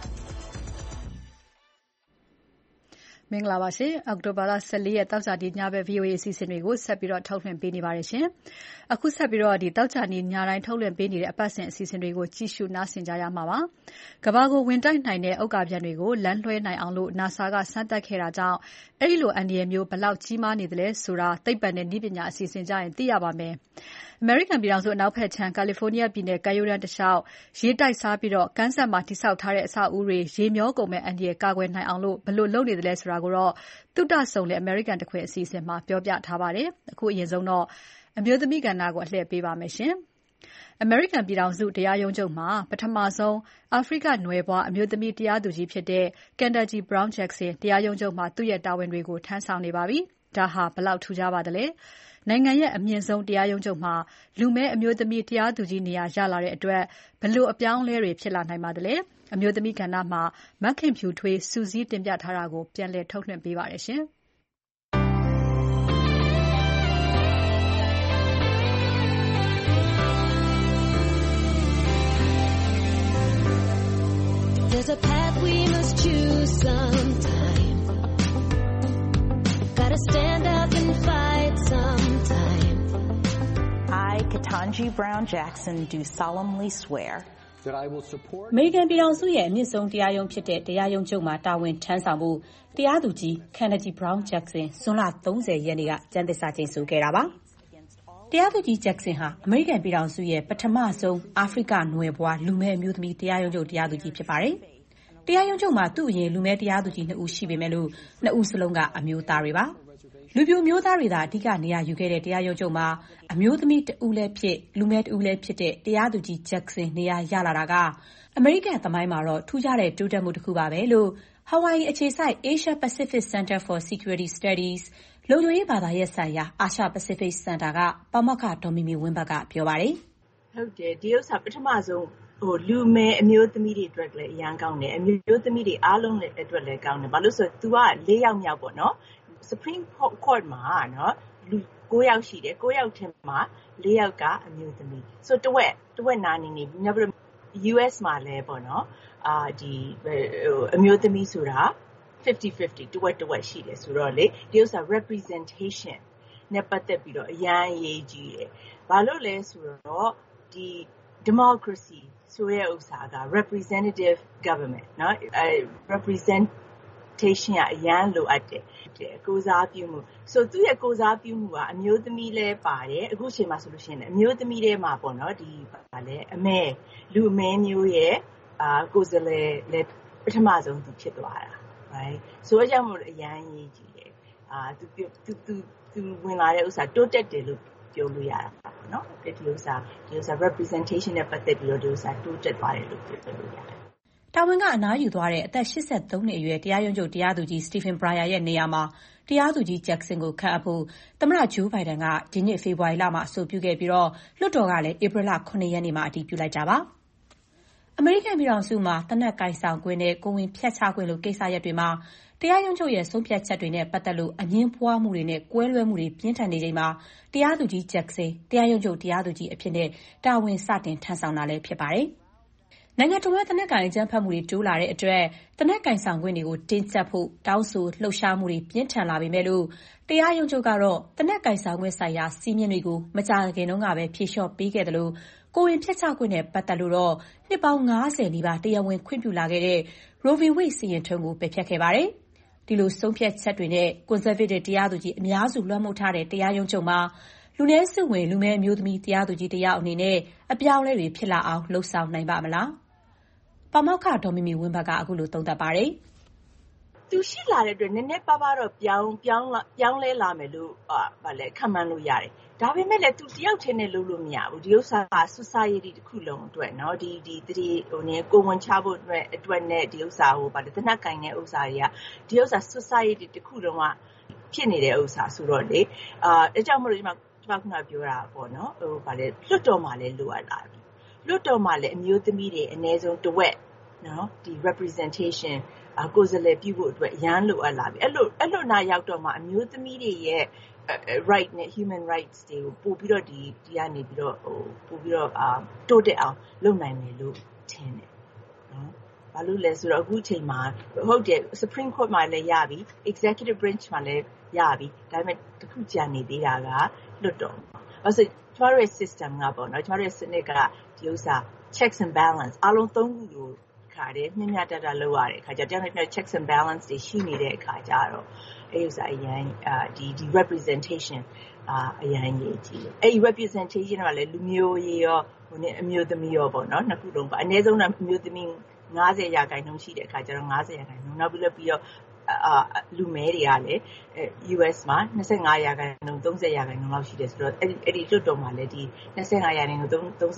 မင်္ဂလာပါရှင်။အောက်တိုဘာလ14ရက်တောက်ကြနေ့ညဘက် VOA အစီအစဉ်တွေကိုဆက်ပြီးထုတ်လွှင့်ပေးနေပါတယ်ရှင်။အခုဆက်ပြီးတောက်ကြနေ့ညတိုင်းထုတ်လွှင့်ပေးနေတဲ့အပတ်စဉ်အစီအစဉ်တွေကိုကြည့်ရှုနားဆင်ကြရမှာပါ။ကမ္ဘာကိုဝင်တိုက်နိုင်တဲ့ဥက္ကာပျံတွေကိုလမ်းလွှဲနိုင်အောင်လို့ NASA ကစမ်းသပ်ခဲ့တာကြောင့်အဲဒီလိုအန္တရာယ်မျိုးဘယ်လောက်ကြီးမားနေသလဲဆိုတာသိပ္ပံနဲ့နည်းပညာအစီအစဉ်ကြရင်သိရပါမယ်။အမေရိကန်ပြည်ထောင်စုအနောက်ဘက်ခြမ်းကယ်လီဖိုးနီးယားပြည်နယ်ကမ်းရိုးတန်းတစ်လျှောက်ရေတိုက်စားပြီးကမ်းစပ်မှာတည်ဆောက်ထားတဲ့အဆောက်အဦတွေရေမျောကုန်မဲ့အန္တရာယ်ကာကွယ်နိုင်အောင်လို့ဘယ်လိုလုပ်နေသလဲဆိုတာကိုသုတဆုံလေအမေရိကန်တခွင်အစီအစဉ်မှာပြောပြထားပါတယ်။အခုအရင်ဆုံးအမျိုးသမီးကဏ္ဍကိုအလှည့်ပေးပါမယ်ရှင်။အမေရိကန်ပြည်ထောင်စုတရားရုံးချုပ်မှာပထမဆုံးအာဖရိကနွယ်ဖွားအမျိုးသမီးတရားသူကြီးဖြစ်တဲ့ Ketanji Brown Jackson တရားရုံးချုပ်မှာသူ့ရဲ့တာဝန်တွေကိုထမ်းဆောင်နေပါပြီ။ဒါဟာဘယ်လောက်ထူးခြားပါသလဲ။နိုင်ငံရဲ့အမြင့်ဆုံးတရားရုံးချုပ်မှာလူမည်းအမျိုးသမီးတရားသူကြီးနေရာရလာတဲ့အတွက်ဘယ်လိုအပြောင်းအလဲတွေဖြစ်လာနိုင်ပါသလဲ။အမျိုးသမီးကဏ္ဍမှာမခင်ဖြူထွေးစူးစီးတင်ပြထားတာကိုပြန်လည်ထုတ်လွှင့်ပေးပါရရှင်။ There's a path we must choose sometime. Gotta stand up and fight sometime. I, Ketanji Brown Jackson, do solemnly swear that I will support အမေရိကန်ပြည်ထောင်စုရဲ့အမြင့်ဆုံးတရားရုံးဖြစ်တဲ့တရားရုံးချုပ်မှာတာဝန်ထမ်းဆောင်ဖို့တရားသူကြီး Ketanji Brown Jackson ဇွန်လ30ရက်နေ့ကကျမ်းသစ္စာကျိန်ဆိုခဲ့တာပါ။တရားသူကြီး Jackson ဟာအမေရိကန်ပြည်ထောင်စုရဲ့ပထမဆုံးအာဖရိကနွယ်ဖွားလူမည်းအမျိုးသမီးတရားရုံးချုပ်တရားသူကြီးဖြစ်ပါတယ်။တရားရုံးချုပ်မှာသူ့အရင်လူမည်းတရားသူကြီး2ဦးရှိပေမဲ့လို့2ဦးစလုံးကအမျိုးသားတွေပါ။လူပြိုမျိုးသားတွေသာအဓိကနေရာယူခဲ့တဲ့တရားရုံးချုပ်မှာအမျိုးသမီးတဦးလည်းဖြစ်လူမည်းတဦးလည်းဖြစ်တဲ့တရားသူကြီး Jackson နေရာရလာတာကအမေရိကန်သမိုင်းမှာတော့ထူးခြားတဲ့တိုးတက်မှုတစ်ခုပါပဲလို့ Hawaii အခြေစိုက် Asia Pacific Center for Security Studies လုံခြုံရေးဘာသာရပ်ဆိုင်ရာအာရှပစိဖိတ်စင်တာကပါမောက္ခဒေါ်မီမီဝင်းဘတ်ကပြောပါတယ်။ဟုတ်တယ်ဒီဥစ္စာပထမဆုံးလူမဲအမျိုးသမီးတွေအတွက်လည်းအရန်ကောင်းတယ်အမျိုးသမီးတွေအားလုံးလည်းအတွက်လည်းကောင်းတယ်ဘာလို့ဆို तू က4ယောက်မြောက်ပေါ့နော် Supreme Court မှာနော်လူ9ယောက်ရှိတယ်9ယောက်ထဲမှာ4ယောက်ကအမျိုးသမီးဆိုတဝက်နာနေနေနောက်ပြီး US မှာလည်းပေါ့နော်ဒီအမျိုးသမီးဆိုတာ50-50တဝက်ရှိတယ်ဆိုတော့လေဒီဥစ္စာ representation နဲ့ပတ်သက်ပြီးတော့အရန်အရေးကြီးတယ်ဘာလို့လဲဆိုတော့ဒီ democracy ဆိုတဲ့ဥစ္စာက representative government เนาะrepresentation ကအရန်လိုအပ်တယ်ကိုစားပြုမှုဆိုသူ့ရဲ့ကိုစားပြုမှုကအမျိုးသမီးလဲပါတယ်အခုချိန်မှာဆိုလို့ရှိရင်အမျိုးသမီးတွေမှာပေါ့နော်ဒီပါလဲအမဲလူအမဲမျိုးရဲ့ကိုယ်စားလှယ်လဲပထမဆုံးသူဖြစ်သွားတာ right ဆိုတော့ကြောင့်မို့အရန်ရေးကြည့်တယ်သူဝင်လာတဲ့ဥစ္စာတိုးတက်တယ်လို့ပြောလို့ရတာပေါ့နော်ဒီဥစ္စာ representation နဲ့ပတ်သက်ပြီးတော့ဒီဥစ္စာတိုးတက်သွားတယ်လို့ပြောလို့ရတယ်တာဝန်ကအနားယူသွားတဲ့အသက်83နှစ်အရွယ်တရားရုံးချုပ်တရားသူကြီး Stephen Breyer ရဲ့နေရာမှာတရားသူကြီး Jackson ကိုခန့်အပ်ဖို့သမ္မတ Joe Biden ကဒီနှစ်ဖေဖော်ဝါရီလမှာအဆိုပြုခဲ့ပြီးတော့လွှတ်တော်ကလည်းဧပြီလ9ရက်နေ့မှာအတည်ပြုလိုက်တာပါအမေရိကန်ပြည်ထောင်စုမှာတနက်ကိုင်ဆောင်ခွင့်နဲ့ကိုဝင်ဖြတ်ချခွင့်လိုကိစ္စရပ်တွေမှာတရားရုံးချုပ်ရဲ့ဆုံးဖြတ်ချက်တွေနဲ့ပတ်သက်လို့အငြင်းပွားမှုတွေနဲ့ကွဲလွဲမှုတွေပြင်းထန်နေချိန်မှာတရားသူကြီး Jackson တရားရုံးချုပ်တရားသူကြီးအဖြစ်နဲ့တာဝန်စတင်ထမ်းဆောင်တာလည်းဖြစ်ပါတယ်နိုင်ငံတော်ရဲ့တနက်ကင်အကြမ်းဖက်မှုတွေတိုးလာတဲ့အတွက်တနက်ကင်ဆောင်ခွင့်တွေကိုတင်းကျပ်ဖို့တောင်းဆိုလှုပ်ရှားမှုတွေပြင်းထန်လာပေမဲ့လို့တရားရုံးချုပ်ကတော့တနက်ကင်ဆောင်ခွင့်ဆိုင်ရာစီးမြင်တွေကိုမကြာခင်တုန်းကပဲဖြေလျှော့ပေးခဲ့တယ်လို့ကိုဝင်ဖြတ်ချခွင့်နဲ့ပတ်သက်လို့တော့နှစ်ပေါင်း90နီးပါးတရားဝင်ခွင့်ပြုလာခဲ့တဲ့ Roe v. Wade စီရင်ထုံးကိုပယ်ဖျက်ခဲ့ပါတယ်ဒီလိုဆုံးဖြတ်ချက်တွေနဲ့ conservative တရားသူကြီးအများစုလွှမ်းမိုးထားတဲ့တရားရုံးချုပ်မှာလူနည်းစုဝင်လူမဲအမျိုးသမီးတရားသူကြီးတယောက်အနေနဲ့အပြောင်းအလဲတွေဖြစ်လာအောင်လှုံ့ဆော်နိုင်ပါမလားပါမောက္ခဒေါ်မီမီဝင်းဘတ်ကအခုလိုသုံးသပ်ပါတယ်။သူရှိလာတဲ့အတွက်နည်းနည်းပါးပါးတော့ပြောင်းလဲလာမယ်လို့ခန့်မှန်းလို့ရတယ်။ဒါပေမဲ့လည်းသူတယောက်တည်းနဲ့လုပ်လို့မရဘူး။ဒီဥစ္စာက society တစ်ခုလုံးအတွက်နော်ဒီကိုယ်ဝန်ချဖို့အတွက်နဲ့ဒီဥစ္စာသေနတ်ကင်တဲ့ဥစ္စာတွေကဒီဥစ္စာ society တစ်ခုလုံးကဖြစ်နေတဲ့ဥစ္စာဆိုတော့လေအဲကြောင့်မလို့ဒီမှာကျွန်မခုနပြောတာပေါ့နော်လွတ်တော်မှာလည်းလိုအပ်လာပြီ။လွတ်တော်မှာလည်းအမျိုးသမီးတွေအနည်းဆုံးတစ်ဝက်နော်ဒီ representation ကိုယ်စားလှယ်ပြုဖို့အတွက်ရန်လိုအပ်လာပြီ။အဲ့လိုနာရောက်တော့မှအမျိုးသမီးတွေရဲ့ right နဲ့ human rights တွေကိုပို့ပြီးတော့ဒီကနေပြီးတော့ပို့ပြီးတော့တိုးတက်အောင်လုပ်နိုင်မယ်လို့ထင်တယ်နော်။ဘာလို့လဲဆိုတော့အခုချိန်မှာဟုတ်တယ် Supreme Court မှာလည်းရပြီ Executive Branch မှာလည်းရပြီဒါပေမဲ့တစ်ခုကြာနေသေးတာကလွတ်တော်မှာ။အဲ့ဆိုကျမတို့ရဲ့ system ကပေါ့နော်ကျမတို့ရဲ့စနစ်ကဒီဥစ္စာ checks and balance အလုံးသုံးခုကိုခါတယ်မျှမျှတတလုပ်ရတဲ့အခါကျတော့တယောက် checks and balance တွေရှိနေတဲ့အခါကျတော့အဲ့ဥစ္စာအရင်ဒီ representation အရင်ကြီးကြည့်အဲ့ဒီ representation ကလည်းလူမျိုးရေးရောအမျိုးသမီးရောပေါ့နော်နှစ်ခုလုံးပါအနည်းဆုံးတော့အမျိုးသမီး90%ရှိတဲ့အခါကျတော့90%နောက်ပြီးတော့လူမဲတွေကလည်း US မှာ25% 30% လောက်ရှိတယ်ဆိုတော့အဲ့ဒီလွတ်တော်မှာလည်းဒီ25%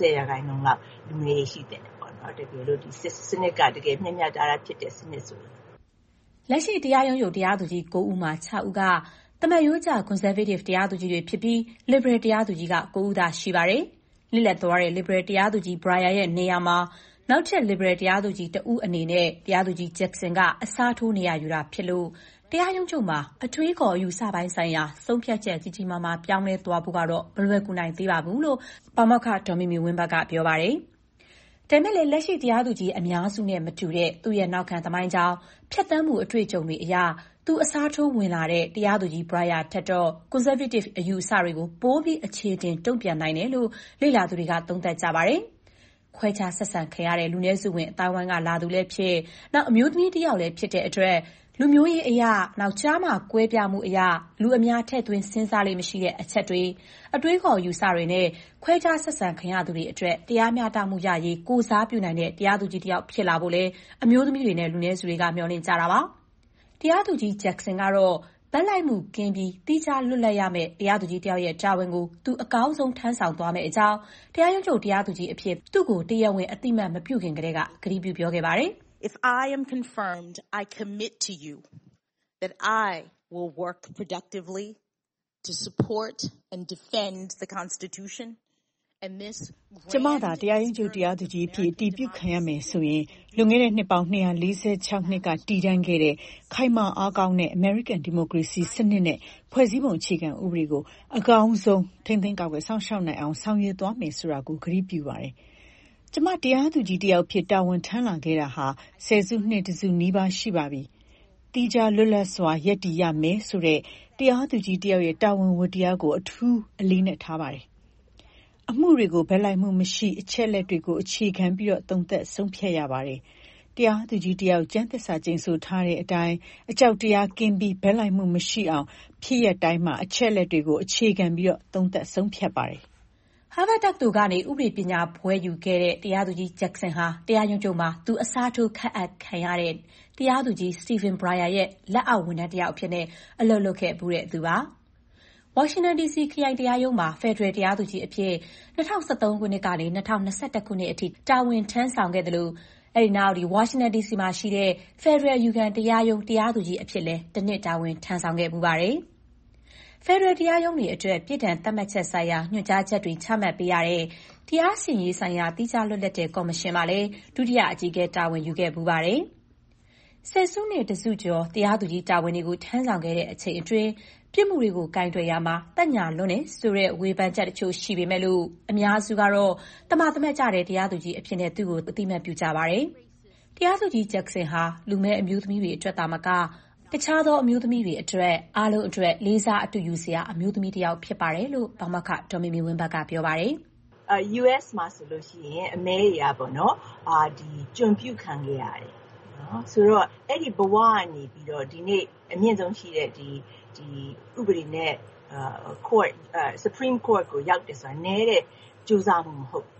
30% လောက်လူမဲတွေရှိတယ်ပေါ့နော်တကယ်လို့ဒီစနစ်ကတကယ်မျှမျှတတဖြစ်တဲ့စနစ်ဆိုရင်လက်ရှိတရားရုံးချုပ်တရားသူကြီး9ဦးမှာ6ဦးကသမတ်ရိုးကျ conservative တရားသူကြီးတွေဖြစ်ပြီး liberal တရားသူကြီးက9ဦးသာရှိပါတယ်။လစ်လပ်သွားတဲ့ liberal တရားသူကြီး Breyer ရဲ့နေရာမှာနောက်ထပ် liberal တရားသူကြီးတဦးအနေနဲ့တရားသူကြီး Jackson ကအစားထိုးနေရယူတာဖြစ်လို့တရားရုံးချုပ်မှာအထွေးခေါ်အယူဆပိုင်းဆိုင်ရာဆုံးဖြတ်ချက်ကြီးကြီးမားမားပြောင်းလဲသွားဖို့ကတော့မလွယ်ကူနိုင်သေးပါဘူးလို့ပါမောက္ခဒေါ်မီမီဝင်းဘတ်ကပြောပါတယ်။ဒါပေမဲ့လက်ရှိတရားသူကြီးအများစုနဲ့မတူတဲ့သူ့ရဲ့နောက်ခံသမိုင်းကြောင်းဖြတ်သန်းမှုအတွေ့အကြုံတွေအရသူအစားထိုးဝင်လာတဲ့တရားသူကြီး Breyer ထက်တော့ conservative အယူအဆတွေကိုပိုပြီးအခြေတင်တုံ့ပြန်နိုင်တယ်လို့လေ့လာသူတွေကသုံးသပ်ကြပါတယ်။ခွဲခြားဆက်ဆံခံရတဲ့လူနည်းစုဝင်အတိုင်းဝိုင်းကလာသူလည်းဖြစ်နောက်အမျိုးသမီးတစ်ယောက်လည်းဖြစ်တဲ့အတွက်လူမျိုးရေးအရာနောက်ကျားမကွဲပြားမှုအရာလူအများထည့်သွင်းစဉ်းစားလေးမရှိတဲ့အချက်တွေအတွေးခေါ်ယူဆတွေနဲ့ခွဲခြားဆက်ဆံခံရသူတွေအတွက်တရားမျှတမှုရရေးကိုစားပြုနိုင်တဲ့တရားသူကြီးတစ်ယောက်ဖြစ်လာဖို့လဲအမျိုးသမီးတွေနဲ့လူနည်းစုတွေကမျှော်လင့်ကြတာပါတရားသူကြီး Jackson ကတော့ဘက်လိုက်မှုကင်းပြီးတိကျလွတ်လပ်ရမယ့်တရားသူကြီးတစ်ယောက်ရဲ့တာဝန်ကိုသူအကောင်းဆုံးထမ်းဆောင်သွားမယ့်အကြောင်းတရားရုံးချုပ်တရားသူကြီးအဖြစ်သူ့ကိုတရားဝင်အသိအမှတ်မပြုခင်ကတည်းကကတိပြုပြောခဲ့ပါတယ် If I am confirmed, I commit to you that I will work productively to support and defend the Constitution and this ကျမသာတရားရုံးချုပ်တရားသူကြီးအဖြစ်အတည်ပြုခံရမယ်ဆိုရင်လွန်ခဲ့တဲ့နှစ်ပေါင်း246နှစ်ကတည်တံ့ခဲ့တဲ့ခိုင်မာအားကောင်းတဲ့ American Democracy စနစ်နဲ့ဖွဲ့စည်းပုံအခြေခံဥပဒေကိုအကောင်းဆုံးထိန်းသိမ်းကာကွယ်စောင့်ရှောက်နိုင်အောင်ဆောင်ရွက်သွားမယ်ဆိုတာကိုကတိပြုပါတယ်။ကျမတရားသူကြီးတယောက်ဖြစ်တာဝန်ထမ်းလာခဲ့တာဟာဆယ်စုနှစ်တစုနီးပါးရှိပါပြီ။တိကျလွတ်လပ်စွာရည်တည်ရမယ်ဆိုတဲ့တရားသူကြီးတယောက်ရဲ့တာဝန်ဝတ္တရားကိုအထူးအလေးနဲ့ထားပါတယ်။အမှုတွေကိုဘက်လိုက်မှုမရှိအချက်လက်တွေကိုအခြေခံပြီးတော့သုံးသပ်ဆုံးဖြတ်ရပါတယ်။တရားသူကြီးတယောက်ကျမ်းသစ္စာကျိန်ဆိုထားတဲ့အတိုင်းအကြောက်တရားကင်းပြီးဘက်လိုက်မှုမရှိအောင်ဖြစ်ရတိုင်းမှာအချက်လက်တွေကိုအခြေခံပြီးတော့သုံးသပ်ဆုံးဖြတ်ပါတယ်။ Harvard တက္ကသိုလ်ကနေဥပဒေပညာဘွဲ့ယူခဲ့တဲ့တရားသူကြီး Jackson ဟာတရားရုံးချုပ်မှာသူအစားထိုးခန့်အပ်ခံရတဲ့တရားသူကြီး Stephen Breyer ရဲ့လက်အောက်ဝန်ထမ်းတစ်ယောက်အဖြစ်အလုပ်လုပ်ခဲ့ဖူးတဲ့သူပါ။ Washington DC ခရိုင်တရားရုံးမှာဖက်ဒရယ်တရားသူကြီးအဖြစ်2013ခုနှစ်ကနေ2021ခုနှစ်အထိတာဝန်ထမ်းဆောင်ခဲ့တယ်လို့အဲဒီနောက်Washington DC မှာရှိတဲ့ဖက်ဒရယ်ယူခံတရားရုံးတရားသူကြီးအဖြစ်လည်းတစ်နှစ်တာဝန်ထမ်းဆောင်ခဲ့ပူပါတယ်။ဖက်ဒရယ်တရားရုံးတွေအတွက်ပြည်ထောင်သတ်မှတ်ချက်ဆိုင်ရာညွှန်ကြားချက်တွေချမှတ်ပေးရတဲ့တရားစီရင်ရေးဆိုင်ရာတိကျလွတ်လပ်တဲ့ကော်မရှင်မှာလည်းဒုတိယအကြီးအကဲတာဝန်ယူခဲ့ပူပါတယ်။ဆယ်စုနှစ်တစုကျော်တရားသူကြီးတာဝန်တွေကိုထမ်းဆောင်ခဲ့တဲ့အချိန်အတွင်းပြစ်မှုတွေကိုကင်တွယ်ရမှာတက်ညာလွန်းနေဆိုတဲ့ဝေဖန်ချက်တချို့ရှိပေမဲ့လို့အများစုကတော့တမတ်ကြတဲ့တရားသူကြီးအဖြစ်နဲ့သူ့ကိုအသိအမှတ်ပြုကြပါတယ်။တရားသူကြီး Jackson ဟာလူမဲအမျိုးသမီးတွေအတွက်သာမကတခြားသောအမျိုးသမီးတွေအတွက်အားလုံးအတွက်လေးစားအတူယူစရာအမျိုးသမီးတစ်ယောက်ဖြစ်ပါတယ်လို့ပါမောက္ခဒေါ်မီမီဝင်းဘတ်ကပြောပါတယ်။ US မှာဆိုလို့ရှိရင်အမဲတွေကပေါ့နော်ဒီကျွန်ပြုခံခဲ့ရတယ်နော်ဆိုတော့အဲ့ဒီဘဝကနေပြီးတော့ဒီနေ့အမြင့်ဆုံးရှိတဲ့ဒီဥပဒေနဲ့Supreme Court ကိုရောက်တယ်ဆိုတာနည်းတဲ့ကြိုးစားမှုမဟုတ်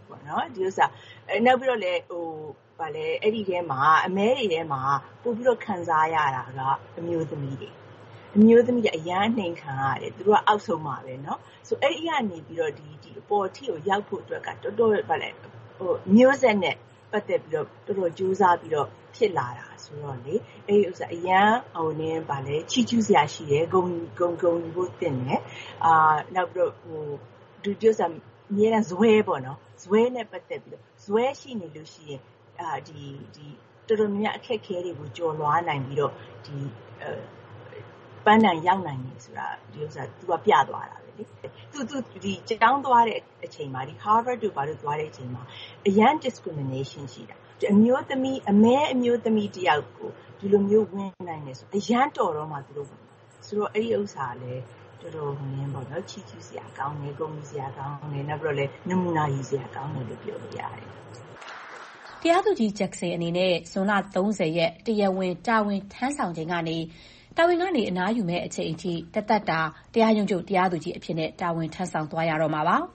ပေါ့နော်ဒီဥစ္စာနောက်ပြီးတော့လည်းအဲ့ဒီထဲမှာအမဲတွေထဲမှာပို့ပြီးတော့ခံစားရတာကအမျိုးသမီးတွေအရန်နှိမ်ခံရတယ်သူတို့ကအောက်ဆုံးမှာပဲเนาะဆိုအဲ့ဒီကနေပြီးတော့ဒီအပေါ်ထိကိုရောက်ဖို့အတွက်ကတော်တော်မျိုးဆက်နဲ့ပတ်သက်ပြီးတော့တော်တော်ကြိုးစားပြီးတော့ဖြစ်လာတာဆိုတော့လေအဲ့ဒီဥစ္စာအရန်ချီးကျူးစရာရှိတယ်ဂုဏ်ယူဖို့တင်တယ်နောက်ပြီးတော့ဒီဥစ္စာအများနဲ့ဇွဲပေါ့နော်ဇွဲနဲ့ပတ်သက်ပြီးတော့ဇွဲရှိနေလို့ရှိရင်ဒီတော်တော်များအခက်ခဲတွေကိုကျော်လွှားနိုင်ပြီးတော့ဒီပန်းတိုင်ရောက်နိုင်တယ်ဆိုတာဒီဥစ္စာသူကပြသွားတာပဲလေသူဒီကျောင်းသွားတဲ့အချိန်မှာဒီ Harvard တို့ဘာလို့သွားတဲ့အချိန်မှာအရန် discrimination ရှိတာအမျိုးသမီးအမျိုးသမီးတယောက်ကိုဒီလိုမျိုးဝင်နိုင်တယ်ဆိုအရန်တော်တော့မှသူတို့ဝင်ဆိုတော့အဲ့ဒီဥစ္စာလည်းတော်တော်ပေါ့နော်ချီးကျူးစရာကောင်းတယ်ဂုဏ်ယူစရာကောင်းတယ်နောက်ပြီးတော့လည်းနမူနာယူစရာကောင်းတယ်လို့ပြောလို့ရတယ်တရားသူကြီးဂျက်ဆင်အနေနဲ့ဇွန်လ30ရက်တရားဝင်တာဝန်ထမ်းဆောင်ချိန်ကနေတာဝန်ကနေအနားယူမဲ့အချိန်အထိတသက်တာတရားရုံးချုပ်တရားသူကြီးအဖြစ်နဲ့တာဝန်ထမ်းဆောင်သွားရတော့မှာပါ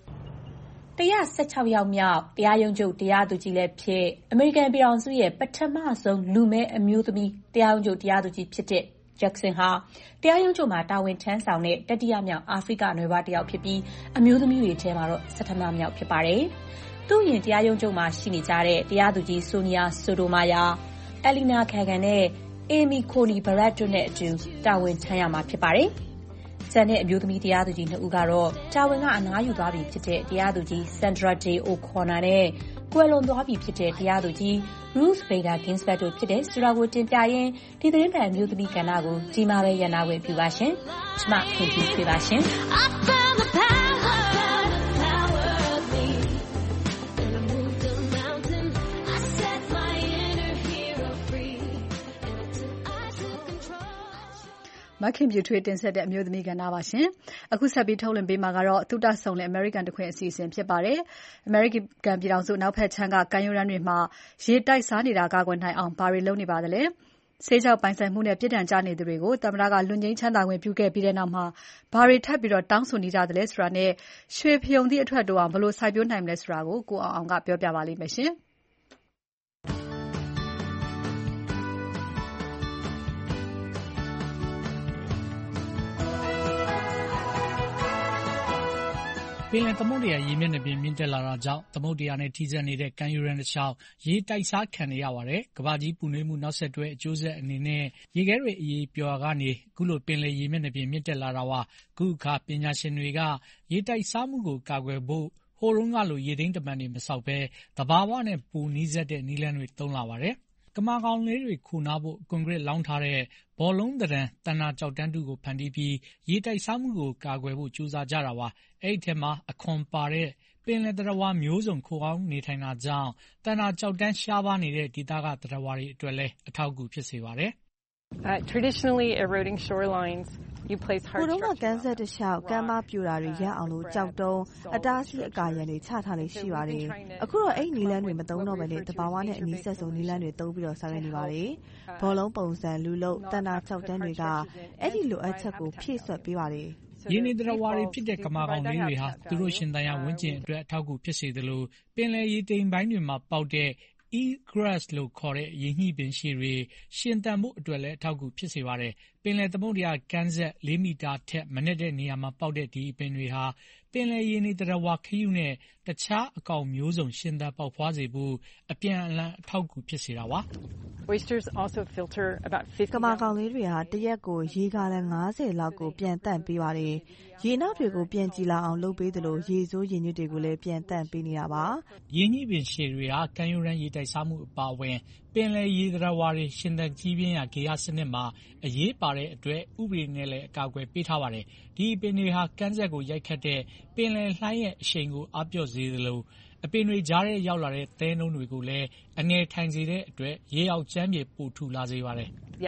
116 ယောက်မြောက်တရားရုံးချုပ်တရားသူကြီးလည်းဖြစ်အမေရိကန်ပြည်ထောင်စုရဲ့ပထမဆုံးလူမည်းအမျိုးသမီးတရားရုံးချုပ်တရားသူကြီးဖြစ်တဲ့ဂျက်ဆင်ဟာတရားရုံးချုပ်မှာတာဝန်ထမ်းဆောင်တဲ့တတိယမြောက်အာဖရိကနွယ်ဖွားတစ်ယောက်ဖြစ်ပြီးအမျိုးသမီးတွေထဲမှာတော့17မြောက်ဖြစ်ပါတယ်။သူ့ရင်တရားရုံးချုပ်မှာရှိနေကြတဲ့တရားသူကြီးဆိုနီယာဆိုတိုမာယာ၊အယ်လီနာခန်ဂန်နဲ့အေမီကိုနီဘရက်တို့နဲ့အတူတာဝန်ထမ်းရမှာဖြစ်ပါတယ်။ကျန်တဲ့အမျိုးသမီးတရားသူကြီး2ဦးကတော့တာဝန်ကအနားယူသွားပြီဖြစ်တဲ့တရားသူကြီးဆန်ဒရာဒေအိုခေါ်နာနဲ့ကွယ်လွန်သွားပြီဖြစ်တဲ့တရားသူကြီး Ruth Bader Ginsburg တို့ဖြစ်တဲ့ဆိုတာကိုတင်ပြရင်းဒီသတင်းပတ်အမျိုးသမီးကဏ္ဍကိုဒီမှာပဲရနာခွင့်ပြုပါရှင်။ကျွန်မခင်ဖြူဖြေပါရှင်။မခင်ပြူထွေးတင်ဆက်တဲ့အမျိုးသမီးကဏ္ဍပါရှင်။အခုဆက်ပြီးထုတ်လွှင့်ပေးမှာကတော့သုတဆုံလင် American တခွင်အစီအစဉ်ဖြစ်ပါတယ်။ American ပြည်ထောင်စုနောက်ဖက်ခြမ်းကကမ်းရိုးတန်းတွေမှာရေတိုက်စားနေတာကာကွယ်နိုင်အောင်ဘာတွေလုပ်နေပါသလဲ။ဆေးခြောက်ပိုင်ဆိုင်မှုနဲ့ပြည်ထန်ကြနေသူတွေကိုသမ္မတကလွတ်ငြိမ်းချမ်းသာခွင့်ပြုခဲ့ပြီးတဲ့နောက်မှာဘာတွေထပ်ပြီးတော့တောင်းဆိုနေကြသလဲဆိုတာနဲ့ရွှေဖယုံသည့်အထွက်တိုးအောင်ဘယ်လိုစိုက်ပျိုးနိုင်မလဲဆိုတာကိုကိုအောင်ကပြောပြပါလိမ့်မယ်ရှင်။ပင်လယ်သမုဒ္ဒရာရေမျက်နှာပြင်မြင့်တက်လာတာကြောင့်သမုဒ္ဒရာနဲ့ထိစပ်နေတဲ့ကမ်းရိုးတန်းတစ်လျှောက်ရေတိုက်စားခံနေရပါတယ်။ကမ္ဘာကြီးပူနွေးမှုနောက်ဆက်တွဲအကျိုးဆက်အနေနဲ့ရေခဲတွေအရေပျော်ကနေအခုလိုပင်လယ်ရေမျက်နှာပြင်မြင့်တက်လာတာပါ။အခုအခါပညာရှင်တွေကရေတိုက်စားမှုကိုကာကွယ်ဖို့ဟိုတုန်းကလိုရေသိမ်းတမန်တွေမဆောက်ဘဲသဘာဝနဲ့ပိုနီးစပ်တဲ့နည်းလမ်းတွေသုံးလာပါတယ်။ကမာကောင်လေးတွေခိုနားဖို့ကွန်ကရစ်လောင်းထားတဲ့ဘောလုံးသဏ္ဍာန်တဏ္ဍာကျောက်တန်းတုကိုဖန်တီးပြီးရေတိုက်စားမှုကိုကာကွယ်ဖို့ကြိုးစားကြတာပါ။အဲ့ဒီထဲမှာအခွန်ပါတဲ့ပင်လယ်သတ္တဝါမျိုးစုံခိုအောင်းနေထိုင်တာကြောင့်တဏ္ဍာကျောက်တန်းရှားပါးနေတဲ့ဒေသကသတ္တဝါတွေအတွက်လည်းအထောက်အကူဖြစ်စေပါတယ်။ Traditionally eroding shorelinesဟိုတုန်းကကမ်းစပ်တစ်လျှောက်ကမ်းပါးပြိုတာတွေရပ်အောင်လို့ကြောက်တုံးအတားအဆီးအကာရံတွေချထားလေရှိပါတယ်။အခုတော့အဲ့ဒီနည်းလမ်းတွေမသုံးတော့ဘဲနဲ့သဘာဝနဲ့အနီးစပ်ဆုံးနည်းလမ်းတွေသုံးပြီးတော့ဆောင်ရွက်နေပါတယ်။ဘောလုံးပုံစံလူလုပ်တဏ္ဍာကျောက်တန်းတွေကအဲ့ဒီလိုအပ်ချက်ကိုဖြည့်ဆွတ်ပေးပါတယ်။ရေနေသတ္တဝါတွေဖြစ်တဲ့ကမာကောင်လေးတွေဟာသူတို့ရှင်သန်ရာဝန်းကျင်အတွက်အထောက်အကူဖြစ်စေသလိုပင်လယ်ရေတိမ်ပိုင်းတွေမှာပေါက်တဲ့Eelgrass လို့ခေါ်တဲ့ရေညှိပင်ရှည်တွေရှင်သန်ဖို့အတွက်လည်းအထောက်အကူဖြစ်စေပါတယ်။ပင်လယ်သမုဒ္ဒရာကမ်းစပ်4 မီတာထက်မနက်တဲ့နေရာမှာပေါက်တဲ့ဒီအပင်တွေဟာပင်လယ်ရေနေသတ္တဝါခရုနဲ့တခြားအကောင်မျိုးစုံရှင်သန်ပေါက်ဖွားစေဖို့အပြန်အလှန်အထောက်အကူဖြစ်စေတာပါ။ကမာကောင်လေးတွေဟာတရက်ကိုရေဂါလံ50လောက်ကိုပြန်တန့်ပေးပါတယ်။ရေနောက်တွေကိုပြန်ကြည်လာအောင်လုပ်ပေးသလိုရေဆိုးရေညွတ်တွေကိုလည်းပြန်တန့်ပေးနေတာပါ။ရေညှိပင်ရှည်တွေဟာကမ်းရိုးတန်းရေတိုက်စားမှုအပါအဝင်ပင်လယ်ရေသတ္တဝါတွေရှင်သန်ကြီးပြင်းရာဂေဟစနစ်မှာအရေးပါတဲ့အတွက်ဥပဒေနဲ့လည်းအကာအကွယ်ပေးထားပါတယ်။ဒီအပင်တွေဟာကမ်းစပ်ကိုရိုက်ခတ်တဲ့ပင်လယ်လှိုင်းရဲ့အရှိန်ကိုအားပျော့စေသလိုအပင်တွေကြားထဲရောက်လာတဲ့သဲနှုန်းတွေကိုလည်းအငယ်ထိုင်စေတဲ့အတွက်ရေအောက်ကြမ်းမြေပိုထူလာစေပါတယ်။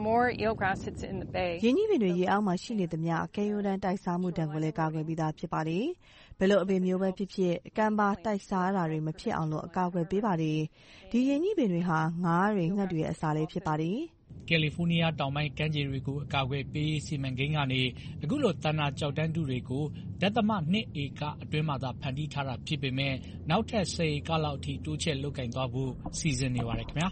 ရေညှိပင်တွေရေအောက်မှာရှိနေသမျှကမ်းရိုးတန်းတိုက်စားမှုဒဏ်ကိုလည်းကာကွယ်ပြီးသားဖြစ်ပါတယ်။ဘယ်လိုအပင်မျိုးပဲဖြစ်ဖြစ်ကမ်းပါးတိုက်စားတာတွေမဖြစ်အောင်လို့အကာအကွယ်ပေးပါတယ်။ဒီရေညှိပင်တွေဟာငါးတွေငှက်တွေရဲ့အစာလေးဖြစ်ပါတယ်။ကယ်လီဖိုးနီးယားတောင်ပိုင်းကမ်းခြေတွေကိုအကာအကွယ်ပေးရေးစီမံကိန်းကနေအခုလိုသန္တာကျောက်တန်းတုတွေကို.2 ဧကအတွင်းမှာသာဖန်တီးထားတာဖြစ်ပေမဲ့နောက်ထပ်10 ဧကလောက်အထိတိုးချဲ့လုပ်ကိုင်သွားဖို့စီစဉ်နေပါတယ်ခင်ဗျာ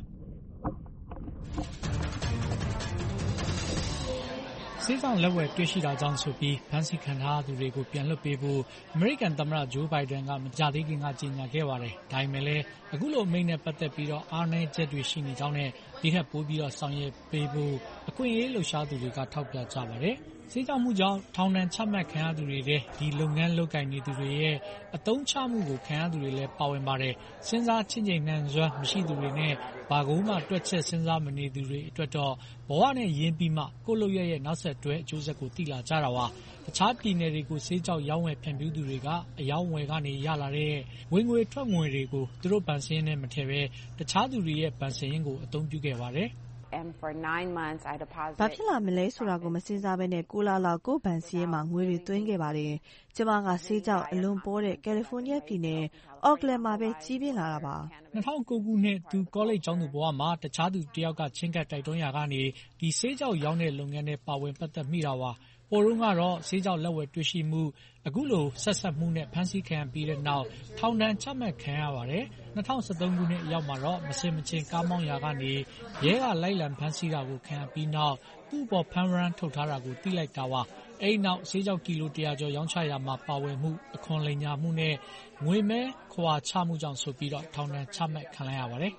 ဆေးကြောင့်လက်ဝယ်တွေ့ရှိတာကြောင့်ဆိုပြီးဖမ်းဆီးခံထားသူတွေကိုပြန်လွှတ်ပေးဖို့အမေရိကန်သမ္မတဂျိုးဘိုင်ဒန်ကမကြာသေးခင်ကကြေညာခဲ့ပါတယ်။ဒါပေမဲ့လည်းအခုလိုအမိန့်နဲ့ပတ်သက်ပြီးအားနည်းချက်တွေရှိနေကြောင်းနဲ့ဒီထက်ပိုပြီးဆောင်ရွက်ပေးဖို့အခွင့်အရေးလှုပ်ရှားသူတွေကထောက်ပြကြပါတယ်။ဆေးကြောင့်မှုကြောင့်ထောင်ဒဏ်ချမှတ်ခံရသူတွေထဲဒီလုပ်ငန်းလုပ်ကိုင်နေသူတွေရဲ့အသုံးချမှုကိုခံရသူတွေလည်းပါဝင်ပါတယ်။စဉ်းစားချင့်ချိန်နှံစွမ်းမရှိသူတွေနဲ့ဘာကိုမှတွက်ချက်စဉ်းစားမနေသူတွေအတွက်တော့ဘဝနဲ့ရင်းပြီးမှကိုယ့်လုပ်ရရဲ့နောက်ဆက်တွဲအကျိုးဆက်ကိုသိလာကြတာပါ။တခြားပြည်နယ်တွေကိုဆေးကြောင့်ရောင်းဝယ်ဖြန့်ဖြူးသူတွေကအယောင်းဝယ်ကနေရလာတဲ့ဝင်ငွေထွက်ငွေတွေကိုသူတို့ဘဏ်စာရင်းနဲ့မထည့်ဘဲတခြားသူတွေရဲ့ဘဏ်စာရင်းကိုအသုံးပြုခဲ့ပါတယ်။ဘာဖြစ်လာမလဲဆိုတာကိုမစဉ်းစားဘဲနဲ့9 လလောက်ကိုယ့်ဘဏ်စာရင်းမှာငွေတွေသွင်းခဲ့ပါတယ်။ကျမကဆေးကြောင့်အလွန်ပေါတဲ့ကယ်လီဖိုးနီးယားပြည်နယ်အော့ကလန်မှာပဲကြီးပြင်းလာတာပါ။2009 ခုနှစ်သူကောလိပ်ကျောင်းသူဘဝမှာတခြားသူတယောက်ကချင်းကပ်တိုက်တွန်းရာကနေဒီဆေးကြောင့်ရောင်းတဲ့လုပ်ငန်းနဲ့ပါဝင်ပတ်သက်မိတာပါ။ဟိုတုန်းကတော့ဆေးကြောင့်လက်ဝယ်တွေ့ရှိမှုအခုလိုဆက်ဆက်မှုနဲ့ဖမ်းဆီးခံပြီးတဲ့နောက်ထောင်ဒဏ်ချမှတ်ခံရပါတယ်။2013 ခုနှစ်ရောက်မှာတော့မစင်မချင်းကားမောင်းရာကနေရဲကလိုက်လံဖမ်းဆီးတာကိုခံရပြီးနောက်သူ့ပေါ်ဖမ်းရမ်းထုတ်ထားတာကိုသိလိုက်တာပါ။အဲဒီနောက်ဆေးကြောင့်ကီလို100ကျော်ရောင်းချရာမှာပါဝင်မှုအခွန်လိမ်ညာမှုနဲ့ငွေမဲခွာချမှုကြောင့်ဆိုပြီးထောင်ဒဏ်ချမှတ်ခံလိုက်ရပါတယ်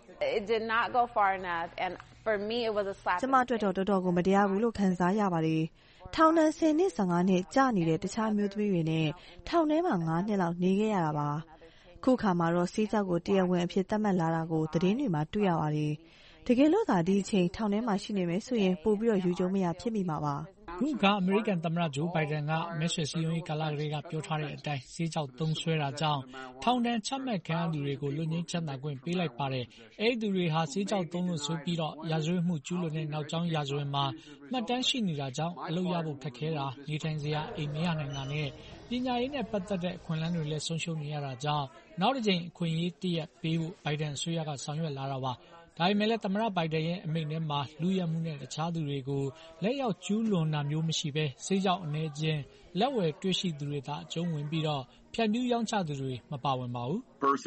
ကျမအတွက်တော့တော်တော်ကိုမတရားဘူးလို့ခံစားရပါတယ်။ထောင်ဒဏ်10 နှစ် 15 နှစ်ကျနေတဲ့တခြားမျိုးသမီးတွေနဲ့ထောင်ထဲမှာ5 နှစ်လောက်နေခဲ့ရတာပါ။ခုခါမှာတော့ဆေးကြောက်ကိုတရားဝင်အဖြစ်သတ်မှတ်လာတာကိုသတင်းတွေမှာတွေ့ရပါတယ်။တကယ်လို့သာဒီအချိန်ထောင်ထဲမှာရှိနေမယ်ဆိုရင်ပိုပြီးယူကြုံမရဖြစ်မိမှာပါ။ခုကအမေရိကန်သမ္မတဂျိုးဘိုင်ဒန်ကမဲဆွယ်စည်းရုံးရေးကာလကလေးကပြောထားတဲ့အတိုင်းဆေးကြောင့်သုံးစွဲတာကြောင့်ထောင်ဒဏ်ချမှတ်ခံရသူတွေကိုလွတ်ငြိမ်းချမ်းသာခွင့်ပေးလိုက်ပါတယ်။အဲဒီသူတွေဟာဆေးကြောင့်သုံးလို့ဆိုပြီးရာဇဝတ်မှုကျူးလွန်တဲ့နောက်ကြောင်းရာဇဝင်မှာမှတ်တမ်းရှိနေတာကြောင့်အလုပ်ရဖို့ခက်ခဲတာနေထိုင်စရာအိမ်မရနိုင်တာနဲ့ပညာရေးနဲ့ပတ်သက်တဲ့အခွင့်အလမ်းတွေလည်းဆုံးရှုံးနေရတာကြောင့်နောက်တစ်ကြိမ်အခွင့်အရေးတရက်ပေးဖို့ဘိုင်ဒန်အစိုးရကဆောင်ရွက်လာတာပါ။ဒါပေမဲ့လည်းသမ္မတဘိုင်ဒန်ရဲ့အမိန့်ထဲမှာလူရဲမှုနဲ့တခြားသူတွေကိုလက်ရောက်ကျူးလွန်တာမျိုးမရှိဘဲဆေးကြောင့်အနေချင်းလက်ဝယ်တွေ့ရှိသူတွေသာအကျုံးဝင်ပြီးဖြန့်ဖြူးရောင်းချသူတွေမပါဝင်ပါဘူး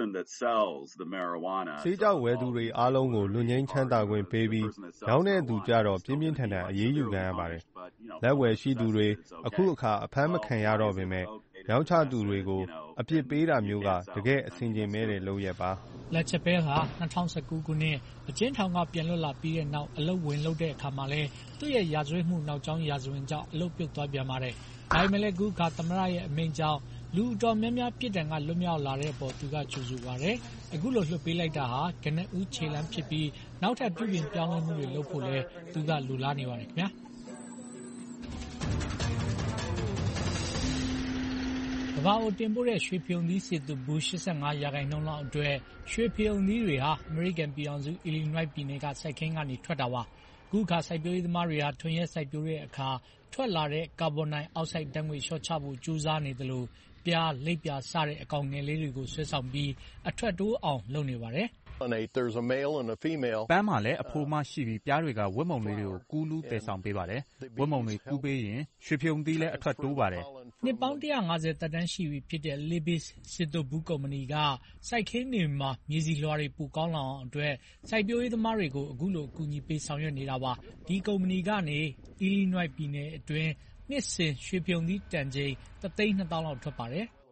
ဆေးကြောင့်ဝယ်သူတွေအားလုံးကိုလွတ်ငြိမ်းချမ်းသာခွင့်ပေးပြီးရောင်းတဲ့သူကြတော့ပြင်းပြင်းထန်ထန်အရေးယူခံရပါတယ်။လက်ဝယ်ရှိသူတွေအခုအခါအဖမ်းမခံရတော့ပေမဲ့ရောင်းချသူတွေကိုအပြစ်ပေးတာမျိုးကတကယ်အဆင်ခြင်မဲ့တဲ့လုပ်ရက်ပါ။လက်ချက်ပဲဟာ2019 ခုနှစ်အကျဉ်းထောင်ကပြန်လွတ်လာပြီးတဲ့နောက်အလုပ်ဝင်လုပ်တဲ့အခါမှာလဲသူ့ရဲ့ရာဇဝတ်မှုနောက်ကြောင်းရာဇဝင်ကြောင့်အလုပ်ပြုတ်သွားပြန်ပါတယ်။ဒါပေမဲ့လည်းခုကသမ္မတရဲ့အမိန့်ကြောင့်လူအတော်များများပြည်တံကလွတ်မြောက်လာတဲ့အပေါ်သူကကြိုဆိုပါတယ်။အခုလိုလွှတ်ပေးလိုက်တာဟာကနဦးခြေလှမ်းဖြစ်ပြီးနောက်ထပ်ပြုပြင်ပြောင်းလဲမှုတွေလုပ်ဖို့လဲသူကလိုလားနေပါတယ်ခင်ဗျာ။ကမ္ဘာကိုတင်ပို့တဲ့ရွှေဖရုံသီးစည်သွပ်ဘူး 85% လောက်အတွက်ရွှေဖရုံသီးတွေဟာအမေရိကန်ပြည်ထောင်စု Illinois ပြည်နယ်ကစိုက်ခင်းကနေထွက်တာပါ။အခုအခါစိုက်ပျိုးရေးသမားတွေဟာထွန်ယက်စိုက်ပျိုးတဲ့အခါထွက်လာတဲ့ကာဗွန်ဒိုင်အောက်ဆိုက်ဓာတ်ငွေ့လျှော့ချဖို့ကြိုးစားနေသလိုပြားလိပ်ပြာစတဲ့အကောင်ငယ်လေးတွေကိုဆွဲဆောင်ပြီးအထွက်တိုးအောင်လုပ်နေပါတယ်။ပန်းမှာလည်းအဖိုးမရှိပြီးပြားတွေကဝက်မုံလေးတွေကိုကူးလူးသယ်ဆောင်ပေးပါတယ်။ဝက်မုံတွေကူးပေးရင်ရွှေဖရုံသီးလည်းအထွက်တိုးပါတယ်။နှစ်ပေါင်း150သက်တမ်းရှိပြီဖြစ်တဲ့ Libby's စည်သွပ်ဘူးကုမ္ပဏီကစိုက်ခင်းတွေမှာမြေဆီလွှာတွေပိုကောင်းလာအောင်အတွက်စိုက်ပျိုးရေးသမားတွေကိုအခုလိုအကူအညီပေးဆောင်ရွက်နေတာပါ။ဒီကုမ္ပဏီကနေ Illinois ပြည်နယ်အတွင်းနှစ်စဉ်ရွှေဖရုံသီးတန်ချိန်1,200,000 လောက်ထွက်ပါတယ်။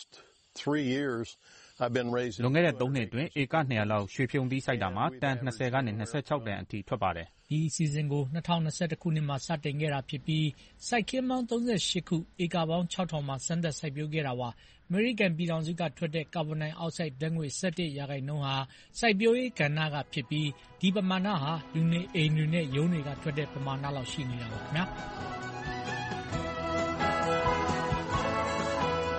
လွန်ခဲ့တဲ့3 နှစ်အတွင်းဧက200လောက်ရွှေဖရုံသီးစိုက်တာမှာတန်20ကနေ26တန်အထိထွက်ပါတယ်။ဒီအစီအစဉ်ကို2021 ခုနှစ်မှာစတင်ခဲ့တာဖြစ်ပြီးစိုက်ခင်းပေါင်း38ခုဧကပေါင်း6,000မှာစမ်းသပ်စိုက်ပျိုးခဲ့တာပါ။အမေရိကန်ပြည်ထောင်စုကထွက်တဲ့ကာဗွန်ဒိုင်အောက်ဆိုက်ဓာတ်ငွေ့17% ဟာစိုက်ပျိုးရေးကဏ္ဍကဖြစ်ပြီးဒီပမာဏဟာလူနေအိမ်တွေနဲ့ရုံးတွေကထွက်တဲ့ပမာဏလောက်ရှိနေတာပါခင်ဗျာ။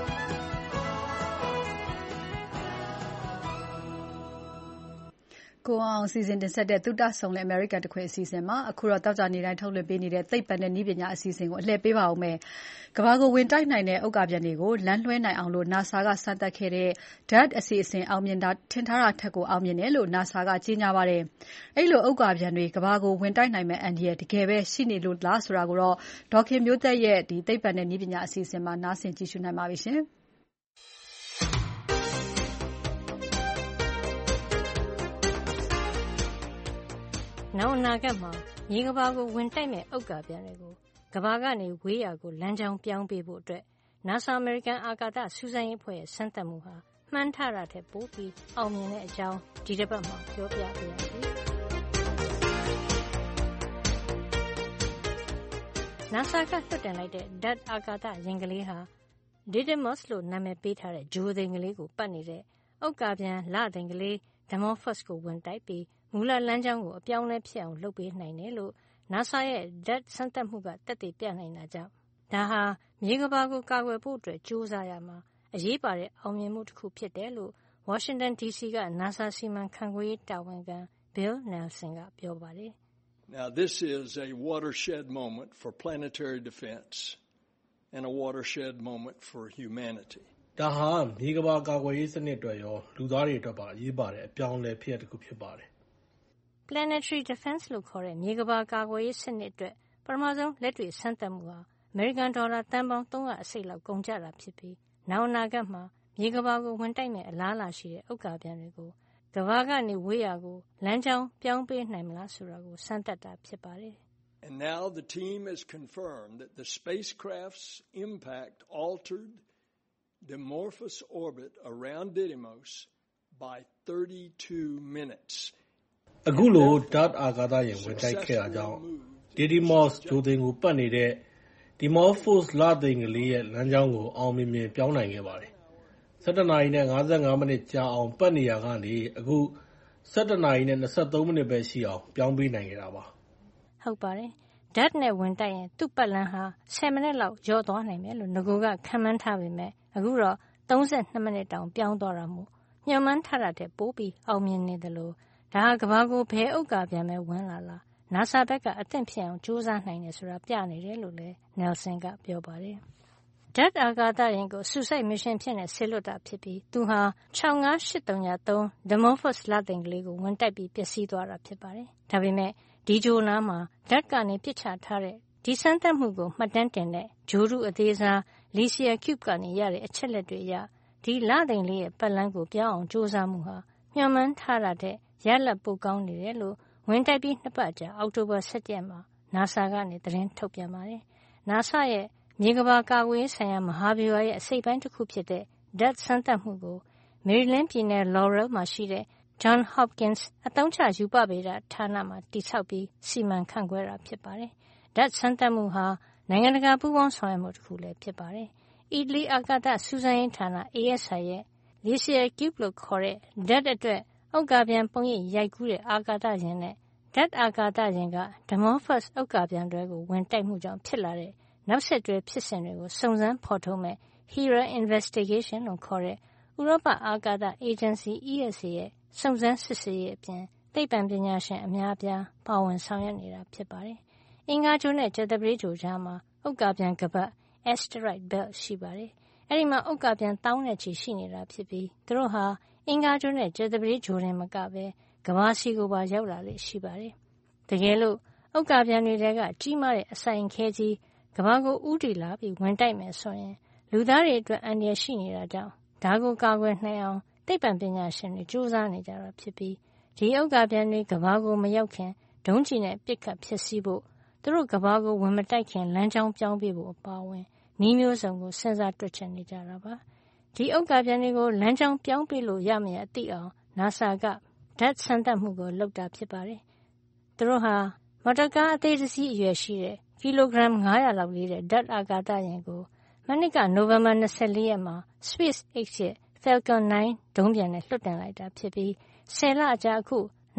ကိုကိုအောင်အစီအစဉ်တင်ဆက်တဲ့သုတဆုံလဲအမေရိကန်တခွင်အစီအစဉ်မှာအခုတော့တောက်ကြနေတိုင်းထုတ်လွှင့်ပေးနေတဲ့သိပ္ပံနဲ့နည်းပညာအစီအစဉ်ကိုအလှည့်ပေးပါဦးမယ်။ကမ္ဘာကိုဝင်တိုက်နိုင်တဲ့ဥက္ကာပျံတွေကိုလမ်းလွှဲနိုင်အောင်လို့ NASA ကစမ်းသပ်ခဲ့တဲ့ DART အစီအစဉ်အောင်မြင်တာထင်ထားတာထက်ကိုအောင်မြင်တယ်လို့ NASA ကကြေညာပါတယ်။အဲ့လိုဥက္ကာပျံတွေကမ္ဘာကိုဝင်တိုက်နိုင်မဲ့အန္တရာယ်တကယ်ပဲရှိနေလို့လားဆိုတာကိုတော့ဒေါခင်မျိုးသက်ရဲ့သိပ္ပံနဲ့နည်းပညာအစီအစဉ်မှာနားဆင်ကြည့်ရှုနိုင်ပါပြီရှင်။နောက်အနာဂတ်မှာမြေကမ္ဘာကိုဝင်တိုက်မဲ့ဥက္ကာပျံတွေကိုကမ္ဘာကနေဝေးရာကိုလမ်းကြောင်းပြောင်းပေးဖို့အတွက် NASA အမေရိကန်အာကာသစူးစမ်းရေးအဖွဲ့ရဲ့စမ်းသပ်မှုဟာမှန်းထားတာထက်ပိုပြီးအောင်မြင်တဲ့အကြောင်းဒီတစ်ပတ်မှာပြောပြပေးရစီ။ NASA ကလွှတ်တင်လိုက်တဲ့ DART အာကာသယာဉ်ကလေးဟာ Didymos လို့နာမည်ပေးထားတဲ့ဂြိုဟ်သိမ်ကလေးကိုပတ်နေတဲ့ဥက္ကာပျံလသိမ်ကလေး Dimorphos ကိုဝင်တိုက်ပြီးမူလလမ်းကြောင်းကိုအပြောင်းလဲဖြစ်အောင်လုပ်ပေးနိုင်တယ်လို့ NASA ရဲ့ DART စမ်းသပ်မှုကသက်သေပြနိုင်တာကြောင့်ဒါဟာမြေကမ္ဘာကိုကာကွယ်ဖို့အတွက်ကြိုးစားရမှာအရေးပါတဲ့အောင်မြင်မှုတစ်ခုဖြစ်တယ်လို့ Washington DC က NASA စီမံခန့်ခွဲရေးတာဝန်ခံ Bill Nelson ကပြောပါတယ်။ Now this is a watershed moment for planetary defense and a watershed moment for humanity. ဒါဟာမြေကမ္ဘာကာကွယ်ရေးစနစ်အတွက်ရောလူသားတွေအတွက်ပါအရေးပါတဲ့အပြောင်းအလဲဖြစ်တစ်ခုဖြစ်ပါတယ်။ Planetary defense လို့ခေါ်တဲ့မြေကမ္ဘာကာကွယ်ရေးစနစ်အတွက်ပထမဆုံးလက်တွေ့စမ်းသပ်မှုဟာအမေရိကန်ဒေါ်လာသန်းပေါင်း300အစိတ်လောက်ကုန်ကျတာဖြစ်ပြီးနောက်အနာဂတ်မှာမြေကမ္ဘာကိုဝင်တိုက်မဲ့အလားအလာရှိတဲ့ဥက္ကာပျံတွေကိုကမ္ဘာကနေဝေးရာကိုလမ်းကြောင်းပြောင်းပေးနိုင်မလားဆိုတာကိုစမ်းသပ်တာဖြစ်ပါတယ်။ And now the team has confirmed that the spacecraft's impact altered Dimorphos orbit around Didymos by 32 minutes. အခုလို DART အာကာသယာဉ်ဝင်တိုက်ခဲ့တာကြောင့် Didymos ဂြိုဟ်သိမ်ကိုပတ်နေတဲ့ Dimorphos လသိမ်ကလေးရဲ့လမ်းကြောင်းကိုအောင်မြင်မြင်ပြောင်းနိုင်ခဲ့ပါတယ်။ 17 နာရီနဲ့ 55 မိနစ်ကြာအောင်ပတ်နေရာကနေအခု17 နာရီနဲ့ 23 မိနစ်ပဲရှိအောင်ပြောင်းပေးနိုင်ခဲ့တာပါ။ဟုတ်ပါတယ်။ DART နဲ့ဝင်တိုက်ရင်သူ့ပတ်လမ်းဟာ10မိနစ်လောက်ကျော်သွားနိုင်မယ်လို့ငကိုကခန့်မှန်းထားပေမဲ့အခုတော့32မိနစ်တောင်ပြောင်းသွားတာမို့မျှော်မှန်းထားတာတဲ့ပိုပြီးအောင်မြင်နေတယ်လို့ဒါဟာကမ္ဘာကိုဘယ်ဥက္ကာပျံပဲဝင်လာလား NASA ဘက်ကအသင့်ဖြစ်အောင်ကြိုးစားနိုင်တယ်ဆိုတာပြနေတယ်လို့လည်း Nelson ကပြောပါတယ်။ DART အာကာသယာဉ်ကိုစူစိုက်မစ်ရှင်ဖြစ်နေဆေလွတ်တာဖြစ်ပြီးသူဟာ65803 Dimorphos လသိမ်ကလေးကိုဝင်တိုက်ပြီးပျက်စီးသွားတာဖြစ်ပါတယ်။ဒါပေမဲ့ဒီဂျိုနားမှာ DART ကနေပစ်ချထားတဲ့ဒီစမ်းသပ်မှုကိုမှတ်တမ်းတင်တဲ့ဂျိုရုအသေးစား Lycia Cube ကနေရတဲ့အချက်လက်တွေအရဒီလသိမ်လေးရဲ့ပတ်လမ်းကိုပြောင်းအောင်ကြိုးစားမှုဟာမျှော်မှန်းထားတာတဲ့ရလဒ်ပိုကောင်းနေတယ်လို့ဝင်တိုက်ပြီး2ပတ်ကြာအောက်တိုဘာ17ရက်မှာ NASA ကနေသတင်းထုတ်ပြန်ပါတယ်။ NASA ရဲ့မြေကမ္ဘာကာကွယ်ရေးဆိုင်ရာမဟာဗျူဟာရဲ့အစိတ်ပိုင်းတစ်ခုဖြစ်တဲ့ DART စမ်းသပ်မှုကို Maryland ပြည်နယ် Laurel မှာရှိတဲ့ Johns Hopkins အသုံးချရူပဗေဒဌာနမှာတည်ဆောက်ပြီးစီမံခန့်ခွဲတာဖြစ်ပါတယ်။ DART စမ်းသပ်မှုဟာနိုင်ငံတကာပူးပေါင်းဆောင်ရွက်မှုတစ်ခုလည်းဖြစ်ပါတယ်။ အီတလီအာကာသစူးစမ်းရေးဌာန ASI ရဲ့ Lycia Cube လို့ခေါ်တဲ့ DART အတွက်ဥက္ကာပျံပုံရိပ်ရိုက်ကူးတဲ့အာကာသယာဉ်နဲ့ DART အာကာသယာဉ်က Dimorphos ဥက္ကာပျံတွေကိုဝင်တိုက်မှုကြောင့်ဖြစ်လာတဲ့နောက်ဆက်တွဲဖြစ်စဉ်တွေကိုစုံစမ်းဖော်ထုတ်မဲ့ HERA Investigation လို့ခေါ်တဲ့ဥရောပအာကာသအေဂျင်စီ ESA ရဲ့စုံစမ်းစစ်ဆေးရေးအပြင်သိပ္ပံပညာရှင်အများအပြားပါဝင်ဆောင်ရွက်နေတာဖြစ်ပါတယ်။အင်္ဂါဂြိုဟ်နဲ့ကြာသပတေးဂြိုဟ်ကြားမှာဥက္ကာပျံကပတ် Asteroid Belt ရှိပါတယ်။အဲဒီမှာဥက္ကာပျံသောင်းနဲ့ချီရှိနေတာဖြစ်ပြီးသူတို့ဟာအင်္ဂါဂြိုဟ်နဲ့ကြာသပတေးဂြိုဟ်တင်မကပဲကမ္ဘာစီကိုပါရောက်လာလေ့ရှိပါတယ်။တကယ်လို့ဥက္ကာပျံတွေထဲကကြီးမားတဲ့အစိုင်ခဲကြီးကမ္ဘာကိုဥတီလာပြီးဝင်တိုက်မယ်ဆိုရင်လူသားတွေအတွက်အန္တရာယ်ရှိနေတာကြောင့်ဒါကိုကာကွယ်နိုင်အောင်သိပ္ပံပညာရှင်တွေကြိုးစားနေကြတာဖြစ်ပြီးဒီဥက္ကာပျံတွေကမ္ဘာကိုမရောက်ခင်ဒုံးကျည်နဲ့ပစ်ခတ်ဖျက်ဆီးဖို့သူတို့ကမ္ဘာကိုဝင်မတိုက်ခင်လမ်းကြောင်းပြောင်းပေးဖို့အပါအဝင်နည်းမျိုးစုံကိုစဉ်းစားတွက်ချက်နေကြတာပါ။ဒီဥက္ကာပျံတွေကိုလမ်းကြောင်းပြောင်းပေးလို့ရမရသိအောင် NASA က DART စမ်းသပ်မှုကိုလုပ်တာဖြစ်ပါတယ်။သူတို့ဟာမော်တော်ကားအသေးတစ်စီးအရွယ်ရှိတဲ့ကီလိုဂရမ်900လောက်လေးတဲ့ DART အာကာသယာဉ်ကိုမနှစ်ကနိုဝင်ဘာ24ရက်မှာ SpaceX ရဲ့ Falcon 9 ဒုံးပျံနဲ့လွှတ်တင်လိုက်တာဖြစ်ပြီး10လအကြာအခု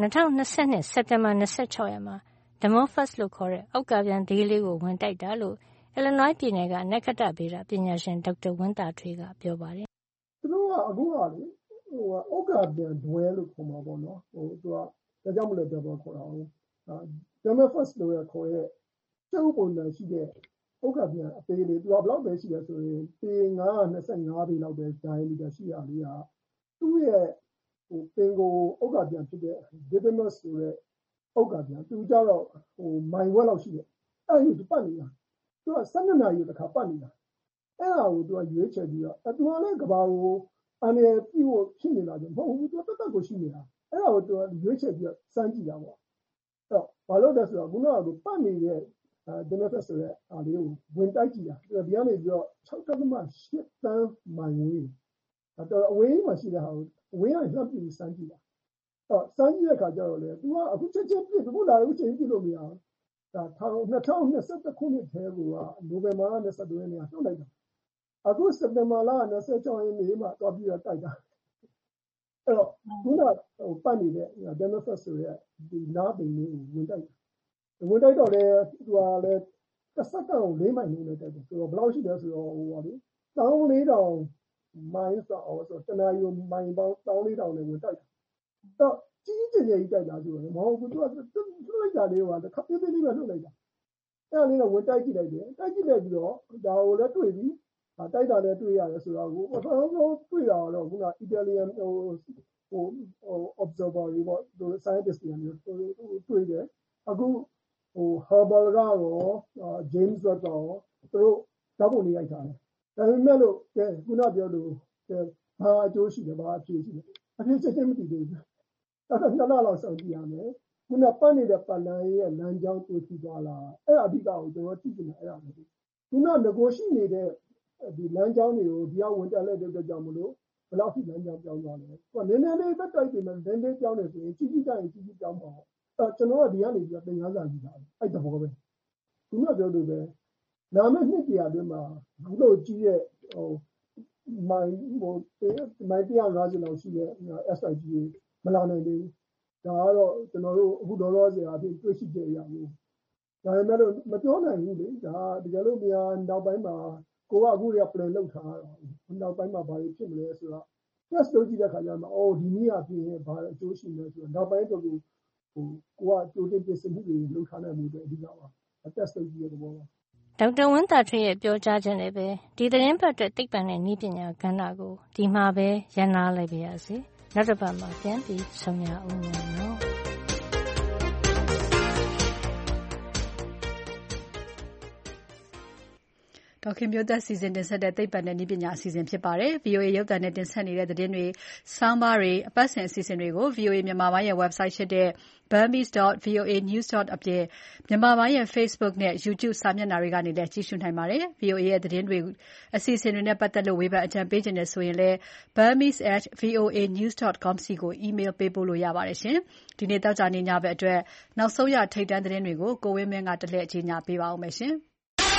2022စက်တင်ဘာ26ရက်မှာ Dimorphos လို့ခေါ်တဲ့ဥက္ကာပျံသေးလေးကိုဝင်တိုက်တာလို့ Illinois ပြည်နယ်ကနက္ခတ္တဗေဒပညာရှင်ဒေါက်တာဝင်းသာထွေးကပြောပါတယ်။သူတို့ကအခုကလေဥက္ကာပျံဒွဲလို့ခေါ်မှာပေါ့နော်။သူကဒါကြောင့်မလို့ခေါ်တာDemocrat First လို့ခေါ်ရဲ့ကျုပ်ပုံစံရှိတဲ့ဥက္ကဋ္ဌအသေးလေးသူကဘယ်လောက်ပဲရှိတယ်ဆိုရင်ပေ925ပေလောက်ပဲ diameter ရှိရလေးကသူ့ရဲ့ပင်ကိုဥက္ကဋ္ဌဖြစ်တဲ့ Didymus ဆိုတဲ့ဥက္ကဋ္ဌသူကြတော့မိုင်ဝက်လောက်ရှိတယ်အဲ့ဒီသူပတ်နေတာသူက12နာရီတခါပတ်နေတာအဲ့ဒါကိုသူကရွေးချယ်ပြီးတော့သူကလည်းကဘာကိုအနေပြုတ်ဖြစ်နေတာကြမဟုတ်ဘူးသူကတက်ကိုရှိနေတာအဲ့ဒါကိုသူကရွေးချယ်ပြီးတော့စမ်းကြည့်တာပေါ့အဲ့တော့ဘာလို့လဲဆိုတော့ခုနကပတ်နေတဲ့Democrat ဆိုတဲ့အားလေးကိုဝင်တိုက်ကြည့်တာဒီကနေပြီးတော့6.8 တန်းမိုင်ဝေးအဲ့တော့အဝေးမှာရှိတဲ့ဟာကိုအဝေးကနေလှပ်ပြီးစမ်းကြည့်တာစမ်းကြည့်တဲ့အခါကျတော့လေသူကအခုချက်ချင်းပြစ်အခုလာလို့ချိန်ကြည့်လို့မရဘူးဒါ2021ခုနှစ်ထဲကနိုဝင်ဘာလ22ရက်နေ့ကနှုတ်လိုက်တာအခုစက်တင်ဘာလ26ရက်နေ့မှာတော့ပြီးတော့တိုက်တာအဲ့တော့ခုနပတ်နေတဲ့ Democrat ဆိုတဲ့ဒီနားပင်လေးကိုဝင်တိုက်တော့လေသူကလည်းတစ်စက္ကန့်ကို4မိုင်နှုန်းနဲ့တိုက်တယ်ဆိုတော့ဘယ်လောက်ရှိလဲဆိုတော့14,000မိုင်ဆိုတနာရီမိုင်ပေါင်း14,000နဲ့ဝင်တိုက်တာတော့ကြီးကြီးကျယ်ကျယ်ကြီးတိုက်တာဆိုတော့မဟုတ်ဘူးသူကလိုက်တာလေးကတစ်ခါပြေးပြေးလေးပဲနှုတ်လိုက်တာအဲ့လေးကဝင်တိုက်ကြည့်လိုက်တယ်တိုက်ကြည့်လိုက်ပြီးတော့ဒါကိုလည်းတွေ့ပြီးတိုက်တာလည်းတွေ့ရတယ်ဆိုတော့ပထမဆုံးတွေ့တာတော့ခုန Italian observer တွေပေါ့သူ scientist တွေမျိုးတွေ့တယ်အခုHubble ကရော James Webb ကရောသူတို့ဓာတ်ပုံတွေရိုက်ထားတယ်ဒါပေမဲ့လို့ခုနပြောလို့ဘာအကျိုးရှိတယ်ဘာအဖြစ်ရှိတယ်အဖြစ်ချက်ချင်းမသိသေးဘူးအဲ့ဒါ2လလောက်စောင့်ကြည့်ရမယ်ခုနပတ်နေတဲ့ပတ်လမ်းရဲ့လမ်းကြောင်းတွေ့ကြည့်သွားလားအဲ့အဓိကကိုကျွန်တော်ကြည့်နေအဲ့ဒါပဲခုနငကိုရှိနေတဲ့ဒီလမ်းကြောင်းတွေကိုဒီအောင်ဝင်တက်လိုက်တဲ့အတွက်ကြောင့်မလို့ဘယ်လောက်ထိလမ်းကြောင်းပြောင်းသွားလဲသူကနည်းနည်းလေးပဲတိုက်ပြီးမှနည်းနည်းပြောင်းနေဆိုရင်ကြီးကြရင်ကြီးပြောင်းပါကျွန်တော်ကဒီကနေပြီးသင်ခန်းစာယူတာအဲ့တဘောပဲခုနပြောလို့ပဲနာမည်နှစ်တရားအတွင်းမှာဘုလို့ကြီးရဲ့မိုင်150လောက်ရှိတဲ့ SIG မလာနိုင်သေးဘူးဒါကတော့ကျွန်တော်တို့အခုလောလောဆယ်အဖြစ်တွေ့ရှိကြရဘူးဒါပေမဲ့လို့မပြောနိုင်ဘူးလေဒါတကယ်လို့များနောက်ပိုင်းမှာကိုကအခုရ plan လုပ်ထားတာနောက်ပိုင်းမှာဘာတွေဖြစ်မလဲဆိုတော့ test လုပ်ကြည့်တဲ့ခါကျမှဒီနည်းအပြင်ဘာအကျိုးရှိလဲဆိုတော့နောက်ပိုင်းတော့ကိုကကြိုတင်ပြင်ဆင်မှုတွေလုပ်ထားနိုင်မှုတွေအဓိကပါ test လုပ်ကြည့်ရတဲ့ဘောပါဒေါက်တာဝင်းသာထွေးရဲ့ပြောကြားခြင်းနဲ့ပဲဒီသတင်းပတ်အတွက်သိပ္ပံနဲ့နည်းပညာကဏ္ဍကိုဒီမှာပဲရပ်နားလိုက်ပါရစေနောက်တစ်ပတ်မှာပြန်ပြီးဆုံရအောင်နော်ဒေါခင်မျိုးသက်စီစဉ်တင်ဆက်တဲ့သိပ္ပံနဲ့နည်းပညာအစီအစဉ်ဖြစ်ပါတယ်။ VOA ရုပ်သံနဲ့တင်ဆက်နေတဲ့သတင်းတွေ၊ဆောင်းပါးတွေ၊အပတ်စဉ်အစီအစဉ်တွေကို VOA မြန်မာပိုင်းရဲ့ website ဖြစ်တဲ့ burmese.voanews.org အပြင်မြန်မာပိုင်းရဲ့ Facebook နဲ့ YouTube စာမျက်နှာတွေကနေလည်းကြည့်ရှုနိုင်ပါတယ်။ VOA ရဲ့သတင်းတွေအစီအစဉ်တွေနဲ့ပတ်သက်လို့ဝေဖန်အကြံပေးချင်တယ်ဆိုရင်လည်း burmese@voanews.com စီကို email ပေးပို့လို့ရပါတယ်ရှင်။ဒီနေ့သောကြာနေ့ညဘက်အတွက်နောက်ဆုံးရထိပ်တန်းသတင်းတွေကိုကိုဝင်းမင်းကတလှည့်ကြီးညာပေးပါဦးမယ်ရှင်။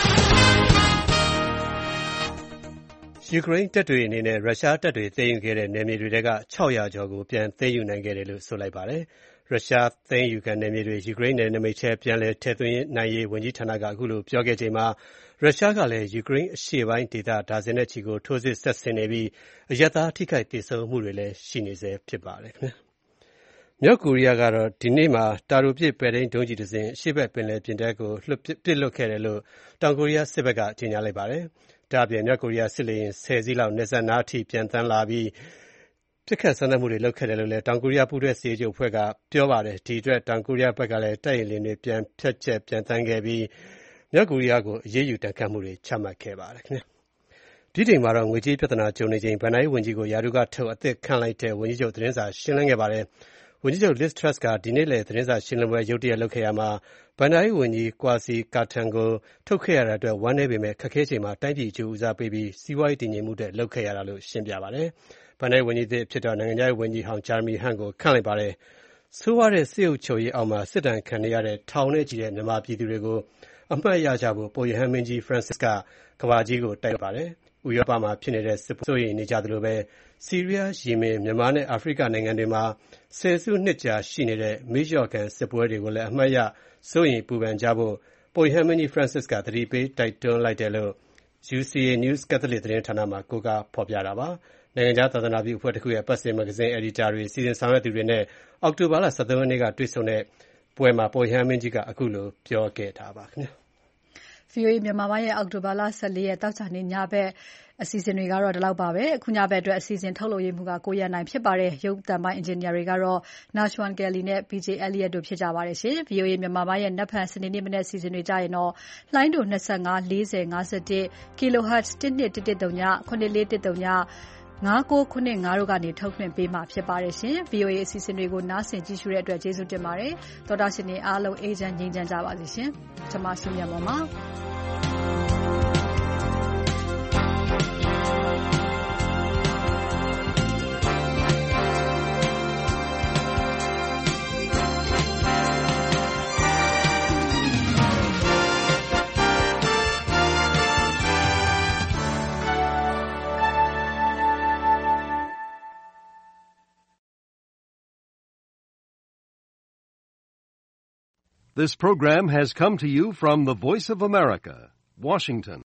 ယူကရိန်းတပ်တွေအနေနဲ့ရုရှားတပ်တွေသိမ်းယူခဲ့တဲ့နယ်မြေတွေထဲက600ကျော်ကိုပြန်သိမ်းယူနိုင်ခဲ့တယ်လို့ဆိုလိုက်ပါတယ်။ရုရှားသိမ်းယူခံနယ်မြေတွေယူကရိန်းနယ်နိမိတ်ထဲပြန်လည်ထည့်သွင်းနိုင်ရေးဝန်ကြီးဌာနကအခုလိုပြောခဲ့ချိန်မှာရုရှားကလည်းယူကရိန်းအရှေ့ပိုင်းဒေသဒါဇင်နဲ့ချီကိုထိုးစစ်ဆက်ဆင်နေပြီးအရပ်သားထိခိုက်သေဆုံးမှုတွေလည်းရှိနေဆဲဖြစ်ပါတယ်။မြောက်ကိုရီးယားကတော့ဒီနေ့မှာတာတိုပစ်ပဲ့ထိန်းဒုံးကျည်တစ်စင်းအရှေ့ဘက်ပင်လယ်ပြင်ထဲကိုပစ်လွှတ်ခဲ့တယ်လို့တောင်ကိုရီးယားစစ်ဘက်ကကြေညာလိုက်ပါတယ်။ဒါ့အပြင်မြောက်ကိုရီးယားစစ်လေယာဉ်10စီးလောက်နယ်စပ်နားအထိပြန်သန်းလာပြီးပစ်ခတ်စမ်းသပ်မှုတွေလုပ်ခဲ့တယ်လို့လည်းတောင်ကိုရီးယားပူးတွဲစစ်ရေးချုပ်အဖွဲ့ကပြောပါတယ်။ဒီအတွက်တောင်ကိုရီးယားဘက်ကလည်းတိုက်လေယာဉ်တွေပြန်ဖြတ်ချက်ပြန်သန်းခဲ့ပြီးမြောက်ကိုရီးယားကိုအရေးယူဒဏ်ခတ်မှုတွေချမှတ်ခဲ့ပါတယ်ခင်ဗျာ။ဒီချိန်မှာတော့ငွေကြေးပြဿနာကြုံနေချိန်ဘဏ္ဍာရေးဝန်ကြီးကိုရာထူးကထုတ်အသစ်ခန့်လိုက်တဲ့ဝန်ကြီးချုပ်သတင်းစာရှင်းလင်းခဲ့ပါတယ်။ဝန်ကြီးချုပ် Liz Truss ကဒီနေ့လည်သတင်းစာရှင်းလင်းပွဲရုတ်တရက်လုပ်ခဲ့ရမှာဘဏ္ဍာရေးဝန်ကြီး Kwasi Kwarteng ကိုထုတ်ခဲ့ရတဲ့အတွက်ဝမ်းနည်းပေမဲ့ခက်ခဲချိန်မှာတိုင်းပြည်အကျိုးဦးစားပေးပြီးစီးပွားရေးတည်ငြိမ်မှုအတွက်လုပ်ခဲ့ရတာလို့ရှင်းပြပါတယ်။ဘဏ္ဍာရေးဝန်ကြီးသစ်ဖြစ်တော့နိုင်ငံခြားရေးဝန်ကြီးဟောင်း Jeremy Hunt ကိုခန့်လိုက်ပါတယ်။ဆိုးဝါးတဲ့စစ်အုပ်ချုပ်ရေးအောက်မှာစစ်ဒဏ်ခံနေရတဲ့ထောင်နဲ့ချီတဲ့မြန်မာပြည်သူတွေကိုအမှတ်ရကြဖို့ပုပ်ရဟန်းမင်းကြီး Francis ကကမ္ဘာကြီးကိုတိုက်တွန်းပါတယ်။ဥရောပမှာဖြစ်နေတဲ့စစ်ပွဲစိုးရိမ်နေကြသလိုပဲဆီးရီးယား၊ယီမင်၊မြန်မာနဲ့အာဖရိကနိုင်ငံတွေမှာဆယ်စုနှစ်ကြာရှိနေတဲ့မီးလျှော့ခံစစ်ပွဲတွေကိုလည်းအမှတ်ရစိုးရိမ်ပူပန်ကြဖို့ပုပ်ရဟန်းမင်းကြီး Francis ကသတိပေးတိုက်တွန်းလိုက်တယ်လို့ UCA News ကက်သလစ်သတင်းဌာနမှာကိုးကားဖော်ပြတာပါ။နိုင်ငံခြားသာသနာပြုအဖွဲ့တခုရဲ့ပတ်စဉ်မဂ္ဂဇင်းအယ်ဒီတာတွေ၊စီစဉ်ဆောင်ရွက်သူတွေနဲ့အောက်တိုဘာလ ၁၃ ရက်နေ့ကတွေ့ဆုံတဲ့ပွဲမှာ ပုပ်ရဟန်းမင်းကြီးကခုလိုပြောခဲ့တာပါ။ VOA မြန်မာပိုင်းရဲ့အောက်တိုဘာလ ၁၄ ရက်သောကြာနေ့ညဘက်အစီအစဉ်တွေကတော့ဒီလောက်ပါပဲ။အခုညဘက်အတွက်အစီအစဉ်ထုတ်လုပ်ရေးမှူးကကိုရန်နိုင်ဖြစ်ပါတယ်။ရုပ်သံပိုင်းအင်ဂျင်နီယာတွေကတော့ Nashwan Kelly နဲ့ PJ Elliott တို့ဖြစ်ကြပါတယ်ရှင်။ VOA မြန်မာပိုင်းရဲ့နက်ဖြန်စနေနေ့မနက်အစီအစဉ်တွေကြရင်တော့လှိုင်းတို25 40 51 kHz 1210 8410 5975တို့ကနေထုတ်လွှင့်ပေးမှာဖြစ်ပါတယ်ရှင်။ VOA အစီအစဉ်တွေကိုနားဆင်ကြည့်ရှုတဲ့အတွက်ကျေးဇူးတင်ပါတယ်။သောတာရှင်တွေအားလုံးအေးချမ်းငြိမ်းချမ်းကြပါစေရှင်။ကျွန်မဆုမြတ်ပါပါ။ This program has come to you from the Voice of America, Washington.